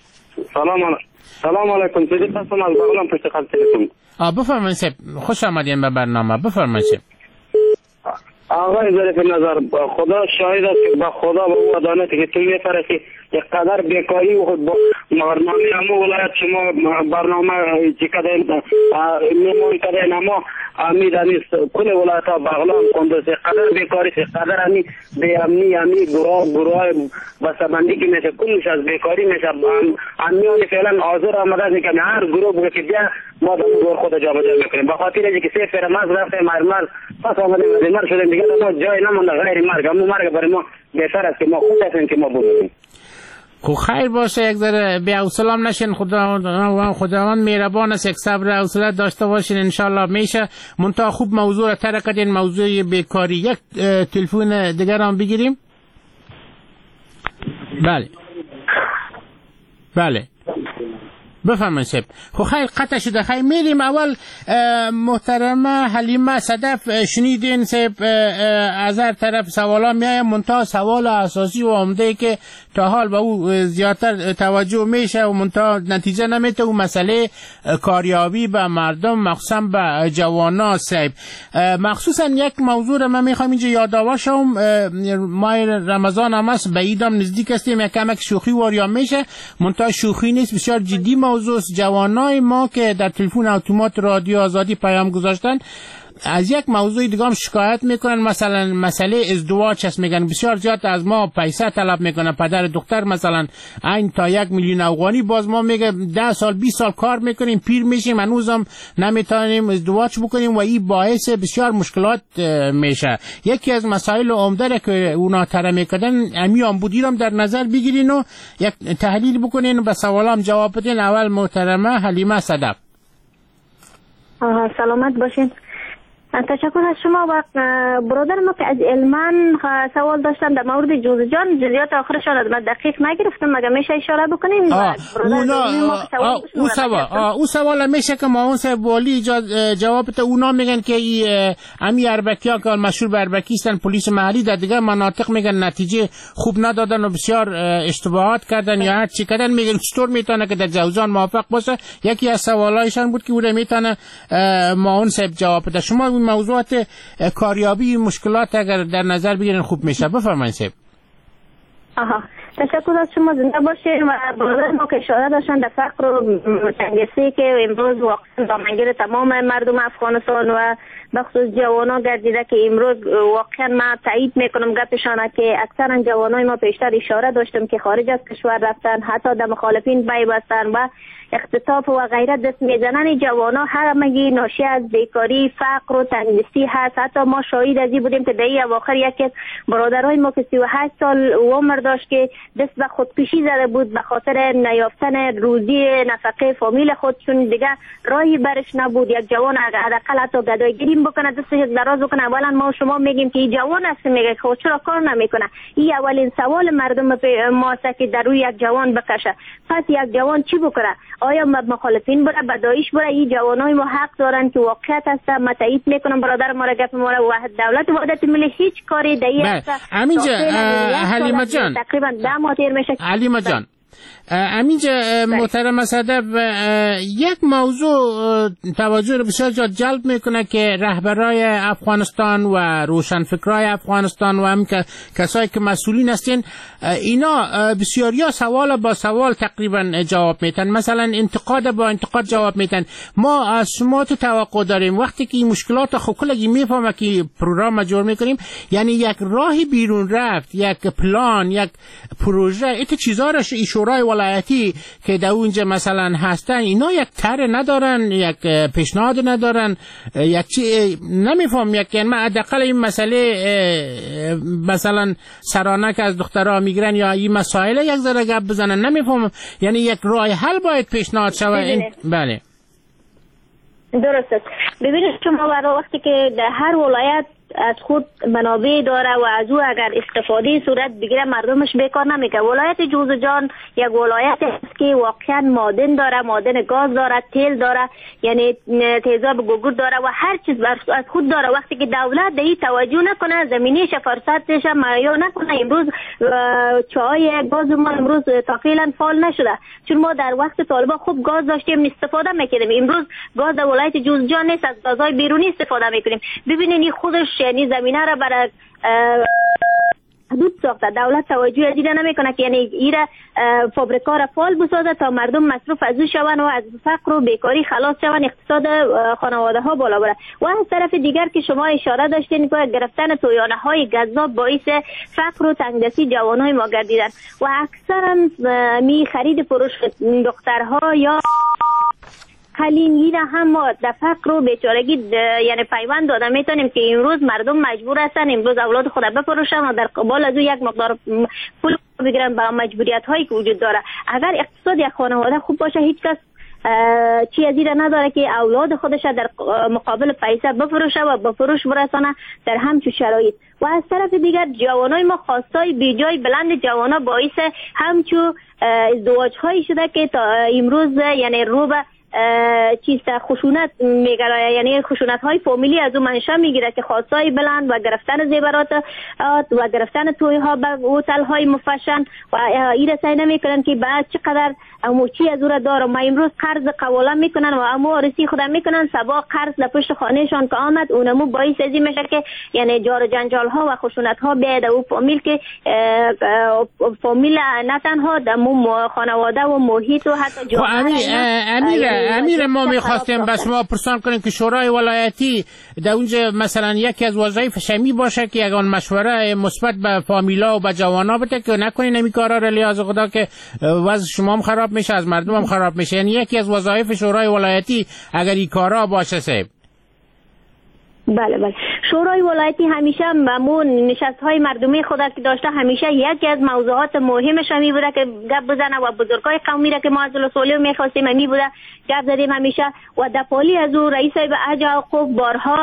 S10: سلام علیکم. صدیق هستم از بغلان پشت خط تلفن.
S5: بفرمایید صاحب خوش آمدین به برنامه. بفرمایید صاحب.
S10: آقای ظریف نظر خدا شاهد است که با خدا و او عدالتی که تو میفرستی یک قدر بیکاری و خود با برنامه همو ولایت شما برنامه چی کده میمون کده نما امید نیست کل ولایت ها بغلان کندوز یک قدر بیکاری یک قدر همی بی امنی گروه بستبندی که میشه کلش از بیکاری میشه. امیانی فعلا حاضر آمده است که هر گروه بگه که بیا ما در گروه خود جابجا میکنیم به خاطر اینکه سه فرماز رفته مرمز پس آمدیم مر شدیم دیگه ما جای نمونده غیر مرگ. همون مرگ برای ما بهتر است که ما خود هستیم که ما بودیم.
S5: خب خیر باشه یک ذره بی حوصله نشین. خداوند مهربان است یک صبر و حوصله داشته باشین انشالله میشه. منتها خوب موضوع را ترک کردین موضوع بیکاری. یک تلفن دیگر هم بگیریم. بله بفهمین صاحب. خب خیلی قطع شده. خیلی میریم اول محترمه حلیمه صدف شنیدین صاحب از هر طرف سوالا میایم منتها سوال اساسی و عمده که تا حال به او زیادتر توجه میشه و منتها نتیجه نمیده و مسئله کاریابی به مردم مخصوصا به جوانا صاحب. مخصوصا یک موضوع را من میخوام اینجا یادآور شم. ماه رمضان هم است به عید هم نزدیک هستیم. یک کمک شوخی واریا میشه منتها شوخی نیست بسیار جدی موضوع. جوانای ما که در تلفن اتومات رادیو آزادی پیام گذاشتن از یک موضوع دیگه هم شکایت میکنن. مثلا مسئله ازدواج است. میگن بسیار زیاد از ما پیسه طلب میکنن. پدر دختر مثلا این تا 1 میلیون افغانی. باز ما میگه 10 سال 20 سال کار میکنیم پیر میشیم هنوزم نمیتونیم ازدواج بکنیم و این باعث بسیار مشکلات میشه. یکی از مسائل عمده که اونا طرح میکردن امیام بودی رو در نظر بگیرین و یک تحلیل بکنین و به سوالام جواب بدین. اول محترمه حلیمه صدف.
S13: سلامت باشین. تشکر از شما. و برادر ما که از علمان سوال داشتن در مورد جوزجان جزئیات آخرشان از من دقیق نگرفتم. مگه میشه اشاره بکنیم؟
S5: او سوال میشه که ما اون صاحب والی جواب بده. اونا میگن که امی اربکی ها که مشهور به اربکی هستن پلیس محلی در دیگه مناطق میگن نتیجه خوب ندادن و بسیار اشتباهات کردن یا هر چی کردن. میگن چطور میتونه که در جوزجان موافق باشه؟ یکی از سوالایشان بود که اون میتونه ما اون صاحب جواب بده. شما موضوعات کاریابی مشکلات اگر در نظر بگیرین خوب میشه. بفرمایید صاحب.
S13: تشکر از شما. زنده باشید. و برادر ما که اشاره داشتن در فقر و تنگسی که امروز واقعا دامنگیر تمام مردم افغانستان و بخصوص جوانا گردیده که امروز واقعا ما تایید میکنم گپشانه که اکثرا جوانای ما پیشتر اشاره داشتم که خارج از کشور رفتن حتی در مخالفین پیوستن و اختطاف و غیره دست میزنن جوانا همگی ناشی از بیکاری فقر و تنگسی هست. حتی ما شاهد از این بودیم که در اواخر یکی از برادرای ما که 38 سال عمر داشت که دست به خودکشی زده بود به خاطر نیافتن روزی نفقه فامیل خود، چون دیگه راهی برش نبود. یک جوان حداقل حتی گدایگیری بکنه، دستش دراز بکنه. اولا ما شما میگیم که این جوان است، میگه خود چرا کار نمیکنه؟ این اولین سوال مردم ما است که در روی یک جوان بکشه. پس یک جوان چی بکنه؟ آیا مخالفین بره، به داعش بره؟ این جوانای ما حق دارن که واقعیت است. من تایید میکنم برادر ما را، گپ ما را، دولت وحدت ملی هیچ کاری دیگه است.
S5: همینجا حلیمه جان،
S13: تقریبا 10 ماه تیر میشه.
S5: حلیمه جان، همینجا محترم صدف، یک موضوع توجه رو بسیار زیاد جلب میکنه که رهبرای افغانستان و روشنفکرای افغانستان و هم کسایی که مسئولین هستین، اینا بسیاریا سوال با سوال تقریبا جواب میتن، مثلا انتقاد با انتقاد جواب میتن. ما از شما تو توقع داریم وقتی که این مشکلات خب کلگی میفهمه که پروگرام جور میکنیم، یعنی یک راهی بیرون رفت، یک پلان، یک پروژه، ایت چیزا رو شورای ولایتی که در اونجا مثلا هستن اینا یک طرح ندارن، یک پیشنهاد ندارن، یک چی نمیفهم. یعنی من حداقل این مسئله مثلا سرانه که از دخترها میگیرن یا این مسائل یک ذره گپ بزنن نمیفهم. یعنی یک راه حل باید پیشنهاد شود. بله
S13: درست است. ببینید شما برای وقتی که در هر ولایت از خود منابع داره و از او اگر استفاده صورت بگیره مردمش بیکار نمیکنه. ولایت جوزجان یک ولایت است که واقعا معدن داره، معدن گاز داره، تیل داره، یعنی تیزاب گوگرد داره و هر چیز از خود داره. وقتی که دولت به این توجه نکنه، زمینیش فرصتش مهیا نکنه، امروز چای گاز ما امروز تقریبا فعال نشده، چون ما در وقت طالبان خوب گاز داشتیم استفاده میکردیم. امروز گاز در ولایت جوزجان نیست، از گازهای بیرونی استفاده میکنیم. ببینید خودش یعنی زمینه را برای حدود ساخته. دولت توجه از این نمیکنه که یعنی ایره فابریکا را فعال بسازه تا مردم مصروف از او شون و از فقر و بیکاری خلاص شون، اقتصاد خانواده ها بالا بره. و از طرف دیگر که شما اشاره داشتین که گرفتن تویانه های گذاب باعث فقر و تنگدستی جوانای ما گردیدن و اکثرا می خرید فروش دخترها یا حلین هم ما در فقر و بیچارگی یعنی پیوند داده میتونیم که امروز مردم مجبور هستن امروز اولاد خود بفروشن و در قبال از او یک مقدار پول بگیرن برای مجبوریت هایی که وجود داره. اگر اقتصاد یک خانواده خوب باشه هیچ کس چی از این نداره که اولاد خودش در مقابل پیسه بفروشه و به فروش برسانه در همچون شرایط. و از طرف دیگر جوانای ما خواستای بیجای بلند جوانا باعث همچون ازدواج هایی شده که تا امروز یعنی رو به چیز خشونت میگره، یعنی خشونت های فامیلی از اون منشأ میگیره که خواستای بلند و گرفتن زیورات و گرفتن توی ها به هتل های مفشن و این سعی نمیکنن که بعد چقدر اموچی از او را داره. ما امروز قرض قواله میکنن و امو رسی خود میکنن، سبا قرض لپشت خانهشان که آمد اونمو باعث ازی میشه که یعنی جار جنجال ها و خشونت ها بیاد او فامیل که فامیل نه تنها دمو خانواده و محیط و حتی جامعه.
S5: امیر ما میخواستیم بس ما پرسان کنیم که شورای ولایتی در اونجا مثلا یکی از وظایف شمی باشه که یگان مشوره مثبت به فامیلا و به جوانا بده که نکنین نمی کارا را لیاز خدا که وضع شما هم خراب میشه، از مردم هم خراب میشه. یعنی یکی از وظایف شورای ولایتی اگر این کارا باشه صاحب.
S13: بله شورای ولایتی همیشه همون نشست های مردمی خود که داشته همیشه یکی از موضوعات مهمش همی بوده که گپ بزنه و بزرگای قومی را که ما از رسولیو میخواستیم همی بوده گپ زدیم همیشه. و دپالی از او رئیس حج یعقوب بارها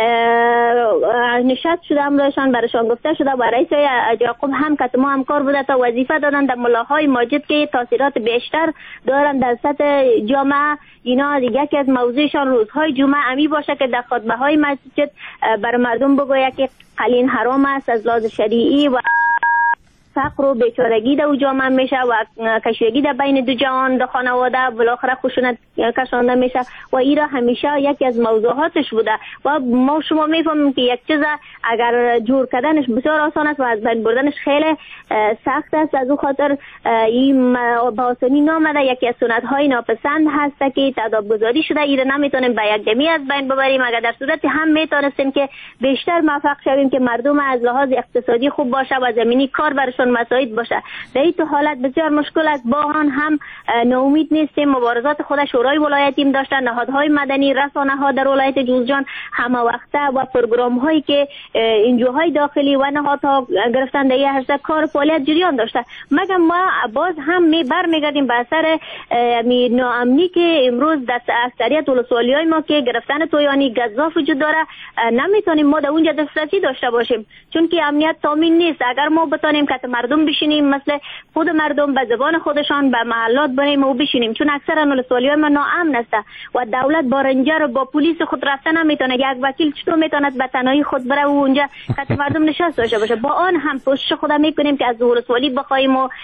S13: نشست شده هم داشتن برشان گفته شده و رئیس حج یعقوب هم که ما همکار بوده تا وظیفه دادن در ملاهای ماجد که تاثیرات بیشتر دارن در سطح جامعه. اینا یکی از موضوعشان روزهای جمعه همی باشه که در خطبه های مسجد برای مردم بگوید که قلین حرام است از لحاظ شریعی و فقر و بیچارگی در جامعه میشه و کشیدگی در بین دو جوان در خانواده بالاخره خشونت کشانده میشه و این را همیشه یکی از موضوعاتش بوده و ما شما میفهمیم که یک چیز اگر جور کردنش بسیار آسان است و از بین بردنش خیلی سخت است. از اون خاطر این با آسانی نامده یکی از سنت های ناپسند هست که تعداد گذاری شده. این را نمیتونیم به یک جمعی از بین ببریم، اگر در صورتی هم میتونستیم که بیشتر موفق شویم که مردم از لحاظ اقتصادی خوب باشه و زمینی کار برشان خودشان مساعد باشه. در این حالت بسیار مشکل است. با آن هم ناامید نیستیم. مبارزات خود شورای ولایتیم داشتن، نهادهای مدنی، رسانه‌ها در ولایت جوزجان همه وقته و پروگرام هایی که انجوهای داخلی و نهادها گرفتن در هر کار فعالیت جریان داشته. مگر ما باز هم برمیگردیم به اثر ناامنی که امروز دست اکثریت ولسوالی‌های ما که گرفتن تویانی گزاف وجود داره، نمیتونیم ما در اونجا دسترسی داشته باشیم چون که امنیت تامین نیست. اگر ما بتونیم که مردم بشینیم مثل خود مردم به زبان خودشان به محلات بریم و بشینیم، چون اکثر ولسوالی‌های ما ناامن است و دولت با رنجر و با پلیس خود رفتن نمیتونه. یک وکیل چطور میتونه به تنهایی خود بره و اونجا که مردم نشست داشته باشه؟ با آن هم کوشش خود میکنیم که از ولسوالی بخوایم و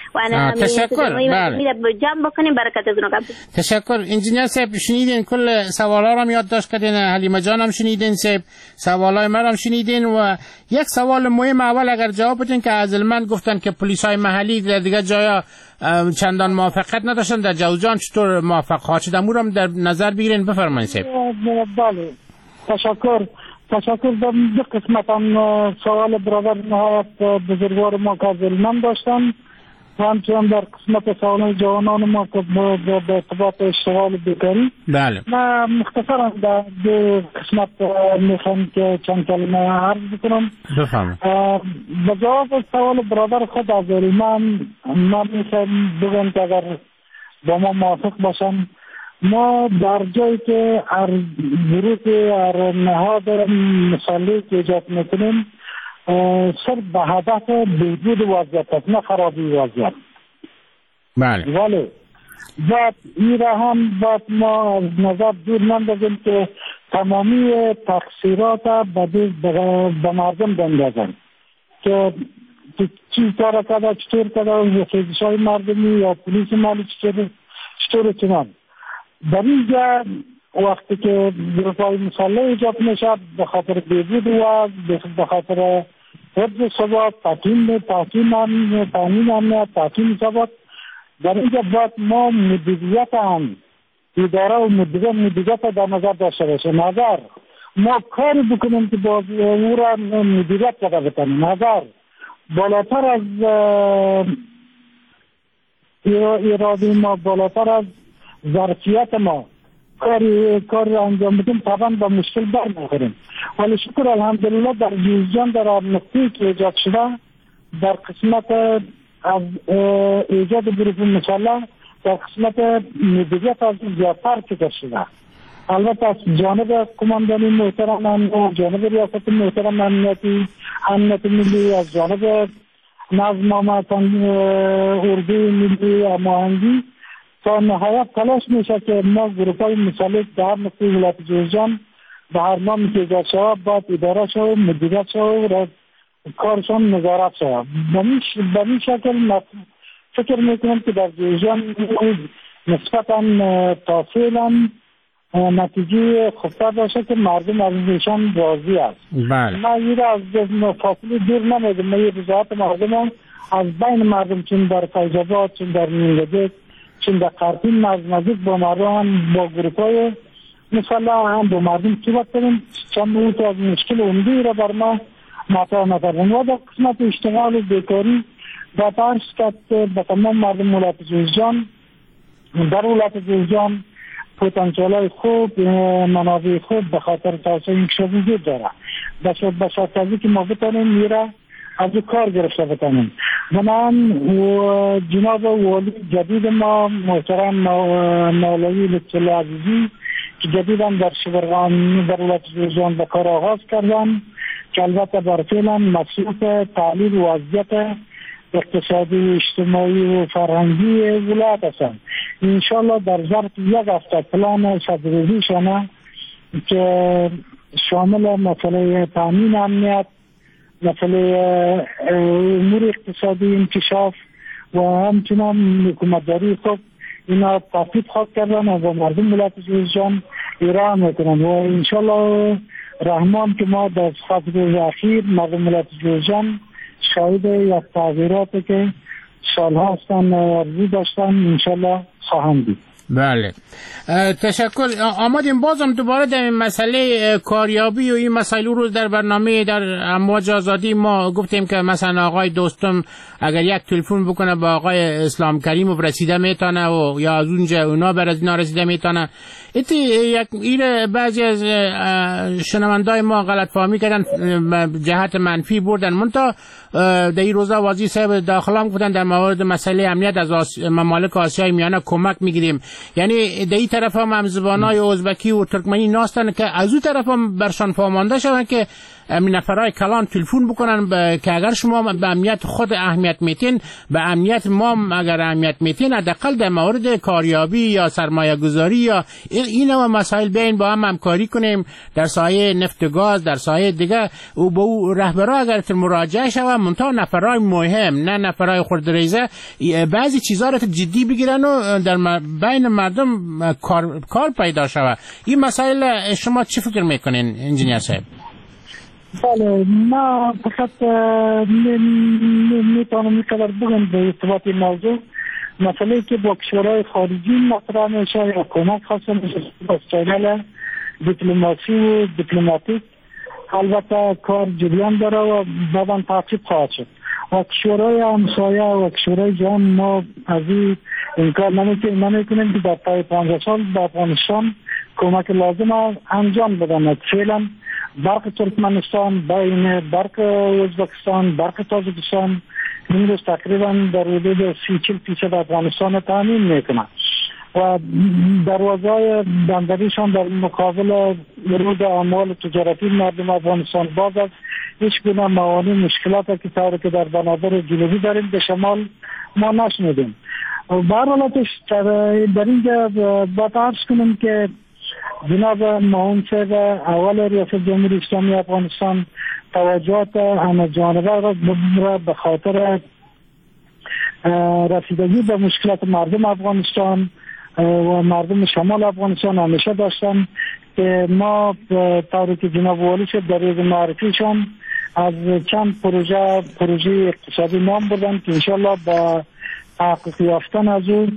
S13: جمع بکنیم. برکت از اونها.
S5: تشکر. انجینیر صاحب شنیدین کل سوالا رو یادداشت کردین، حلیمه جان هم شنیدین، صاحب سوالای من هم شنیدین و یک سوال مهم اول اگر جواب بدین که از من گفتن که پلیسای محلی در دیگه جایا چندان موافقت نداشتن، در جوزجان چطور موافق خواهد شد؟ امور هم در نظر بگیرین. بفرمایید صاحب.
S6: بله تشکر در دو قسمت هم سوال برادر نهایت بزرگوار ما که از علمان داشتن و همچنان در قسمت سوال جوانان ما که به ارتباط اشتغال بیکاری.
S5: بله.
S6: من مختصرا در دو قسمت میخوام که چند کلمه عرض بکنم.
S5: بفرمایید.
S6: به جواب سوال برادر خود از علمان من میخوام بگم که اگر با ما موافق باشن، ما در جایی که هر گروه هر نهاد مسئله که ایجاد میکنیم صرف به هدف بهبود وضعیت است، نه خرابی وضعیت.
S5: بله.
S6: ولی باید این را هم باید ما از نظر دور نندازیم که تمامی تقصیرات به مردم بندازن که چی کار کرده، چطور کرده، خیزشای مردمی یا پلیس مالی چطور چنان. در اینجا وقتی که گروه‌های مسلح ایجاد میشه به خاطر بهبود وضع، به خاطر حفظ ثبات، تامین امنیت، تامین ثبات، در اینجا باید ما مدیریت هم اداره و مدیریت در نظر داشته باشیم. اگر ما کاری بکنیم که باز او را مدیریت کرده بکنیم، اگر بالاتر از اراده ما، بالاتر از ظرفیت ما کاری انجام بدیم، طبعا با مشکل برمیخوریم. ولی شکر الحمدلله در جوزجان در نقطه‌ای که ایجاد شده در قسمت از ایجاد گروه مسلح در قسمت مدیریت از زیادتر فکر شده. البته از جانب کماندانی محترم و جانب ریاست محترم امنیت ملی، از جانب نظم آمد اردوی ملی هماهنگی تا نهایت تلاش میشه که ما گروه‌های مسلح در نقطه ولایت جوزجان به هر نامی که ایجاد شود باید اداره شود، مدیریت شود و کارشان نظارت شود. به این شکل فکر میکنم که در جوزجان نسبتا تا فعلا نتیجه خوبتر باشه که مردم از ایشان راضی است.
S5: بله.
S6: ما این را از فاصله دور نمیدم. ما یه رضایت مردم از بین مردم، چون در فیض‌آباد، چون در نیمگدک، چون در قرطین نزدیک با مردم، با گروه‌های مسلح هم با مردم صحبت کردیم. چند بود از مشکل عمدی را بر ما مطرح نکردن و در قسمت اشتغال و بیکاری با فرض کرد به تمام مردم ولایت جوزجان، در ولایت جوزجان پتانسیل‌های خوب، منابع خوب به خاطر توسعه انکشاف وجود داره. به شرط ازی که ما بتانیم میره از کار گرفته بتانیم. بنابراین جناب والی جدید ما محترم مولوی لطفی الله عزیزی که جدیداً در شبرغان در ولایت جوزجان به کار آغاز کردن که البته بر فعلا مسئول تعلیل وضعیت اقتصادی و اجتماعی و فرهنگی ولایت هستند. انشالله در ظرف یک هفته پلان صدروزیشانه که شامل مسئله تامین امنیت، مسئله امور اقتصادی انکشاف و همچنان حکومتداری خود اینا تفیض خواهد کردن و با مردم ولایت جوزجان ارائه میکنن و انشالله رحمان که ما در روز اخیر مردم ولایت جوزجان شاهد یک تغییراتی که سالها هستن آرزو داشتن انشالله خواهند دید.
S5: بله تشکر. آمدیم بازم دوباره در این مسئله کاریابی و این مسائل رو در برنامه در امواج آزادی ما گفتیم که مثلا آقای دوستم اگر یک تلفن بکنه با آقای اسلام کریم و رسیده میتونه و یا از اونجا اونا بر از اینا رسیده میتونه. این بعضی از شنوندای ما غلط فهمی کردن، جهت منفی بردن. منتها در این روزا وزیر صاحب داخله هم گفتن در مورد مسئله امنیت از ممالک آسیای میانه کمک میگیریم. یعنی در این طرف هم همزبانای ازبکی و ترکمنی ناستن که از اون طرف هم برشان فهمانده شدن که نفرای کلان تلفن بکنن که اگر شما به امنیت خود اهمیت میتین، به امنیت ما اگر اهمیت میتین، حداقل در مورد کاریابی یا سرمایه گذاری یا این و مسائل بین با هم همکاری کنیم در سایه نفت و گاز، در سایه دیگه. و با او رهبرا اگر مراجعه شود، منتها نفرای مهم نه نفرای خردریزه، بعضی چیزا رو جدی بگیرن و در بین مردم کار پیدا شود. این مسائل شما چی فکر میکنین انجینیر صاحب؟
S6: بله، ما فقط میتونم میقدر بگم به ارتباط این موضوع، مسئله که با کشورهای خارجی مطرح میشه یا کمک خاصه میشه با چینل دیپلماسی و دیپلماتیک، البته کار جریان داره و بعدا تعقیب خواهد شد. و کشورهای همسایه و کشورهای جهان ما از این انکار نمیکنیم که در طی 15 سال به افغانستان کمک لازم انجام بدن. فعلا برق ترکمنستان بین برق ازبکستان، برق تاجیکستان این روز تقریبا در حدود 30-40% افغانستان تامین میکنن و دروازه‌های بندریشان در مقابل ورود اموال تجارتی مردم افغانستان باز است. هیچ گونه موانع مشکلاتی که طوری که در بنادر جنوبی داریم به شمال ما نشنیدیم. برحالاتش در اینجا باید عرض کنیم که جناب معاون صاحب اول ریاست جمهوری اسلامی افغانستان توجهات همه جانبه را به خاطر رسیدگی به مشکلات مردم افغانستان و مردم شمال افغانستان همیشه داشتن که ما طوری که جناب والی شد در روز معرفیشان از چند پروژه اقتصادی نام بردن که انشالله با تحقیق یافتن از اون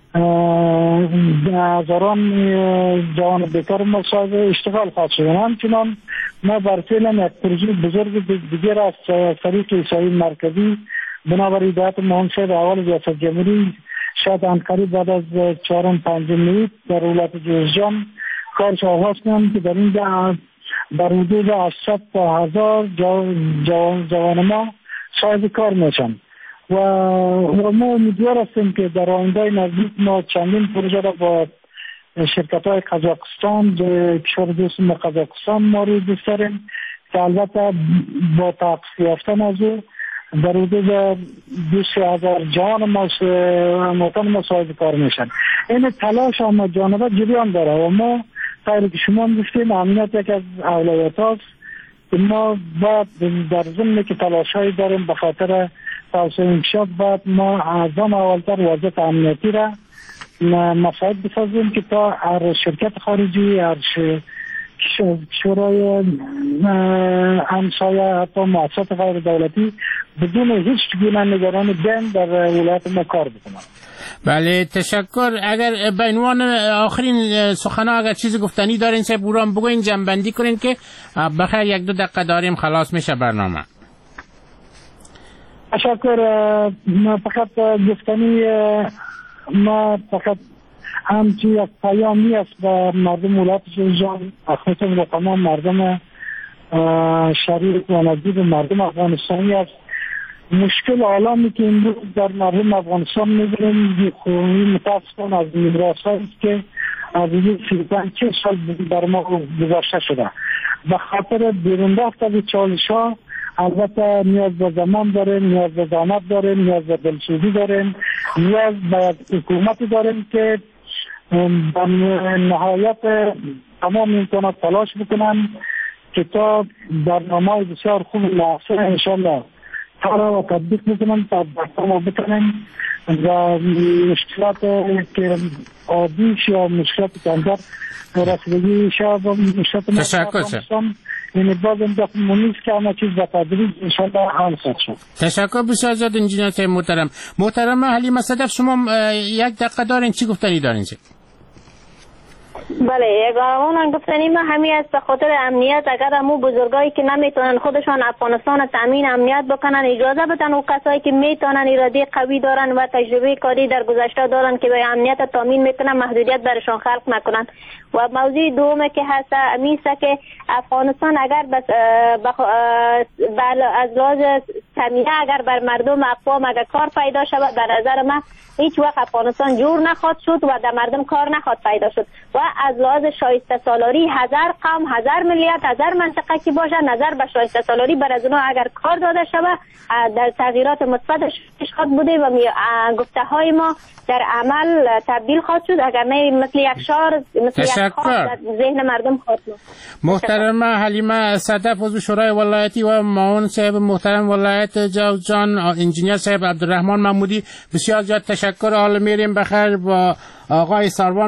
S6: هزاران جوان بیکار مصاب اشتغال خواهد شدن. همچنان ما بر فعلا یک پروژه بزرگ دیگر از طریق ایسایی مرکزی بنابرای هدایت معاون صاحب اول ریاست جمهوری شاید انقریب بعد از 4-5 ماه در ولایت جوزجان کارش آغاز کنم که در اینجا در حدود 800,000 جوان ما شاید کار میشن و ما امیدوار هستیم که در آینده نزدیک ما چندین پروژه را با شرکت های قزاقستان، کشور دوست ما قزاقستان ما رو دوست داریم که البته با تحقیق یافتن از او در حدود 20,000 جوان ما صاحب کار میشن. این تلاش هم جانبه جریان داره و ما طوری که شما گفتیم امنیت یک از اولویت هاست که ما باید در ضمن که تلاش هایی داریم به خاطر توسعه انکشاف باید ما از آن اولتر وضعیت امنیتی را مساعد بسازیم که تا هر شرکت خارجی، هر شورای همسایه، حتی مؤسسات غیر دولتی بدون هیچ گونه نگران بین در ولایت ما کار بکنن.
S5: بله تشکر. اگر به عنوان آخرین سخنا اگر چیزی گفتنی دارین سه بورام بگوین، جنبندی کنین که بخیر 1-2 دقیقه داریم خلاص میشه برنامه.
S6: تشکر. ما فقط گفتنی ما فقط همچی یک پیامی است به مردم ولایت جوزجان، خصوصا به تمام مردم شریک و نزدیک مردم افغانستانی است. مشکل عالمی که امروز در مردم افغانستان می‌بینیم خوبی متاسفانه از میراث‌هایی است که از 35 سال بر ما گذاشته شده. به خاطر بیرون رفت از چالش‌ها البته نیاز به زمان داریم، نیاز به زحمت داریم، نیاز به دلسوزی داریم، نیاز به حکومتی داریم که در نهایت تمام امکانات تلاش بکنن که تا برنامه‌های بسیار خوب موثر انشالله تارا و تطبیق بکنن تا برنامه بکنن و مشکلات که عادیش یا مشکلات کمتر رسیدگی شد و مشکلات افغانستان این باز انداخت منیز که همه چیز به تدریج انشالله حل شد.
S5: تشکر بسیار زیاد انجینیر محترم. محترم حلیمه صدف، شما 1 دقیقه دارین، چی گفتنی دارین؟
S13: بله اون گفتنی ما همین است به خاطر امنیت. اگر همون بزرگایی که نمیتونن خودشان افغانستان تامین امنیت بکنن اجازه بدن، و کسایی که میتونن اراده قوی دارن و تجربه کاری در گذشته دارن که به امنیت تامین میکنن محدودیت برشان خلق نکنن. و موضوع دوم که هست امیسته که افغانستان اگر از لحاظ تامین اگر بر مردم اقوام اگر کار پیدا شود، به نظر من هیچ وقت افغانستان جور نخواد شد و در مردم کار نخواد پیدا شد. و از لحاظ شایسته سالاری 1000 قوم 1000 ملیت 1000 منطقه که باشه، نظر به شایسته سالاری بر از اونها اگر کار داده شود در تغییرات مثبتش خواهد بوده و گفته های ما در عمل تبدیل خواهد شد، اگر نه مثل یک شعار مثل یک خواب در ذهن مردم خواهد بود.
S5: محترمه حلیمه صدف عضو شورای ولایتی و معاون صاحب محترم ولایت جوزجان انجینیر صاحب عبدالرحمن محمودی، بسیار زیاد تشکر. حال میریم بخیر با آقای ساروان.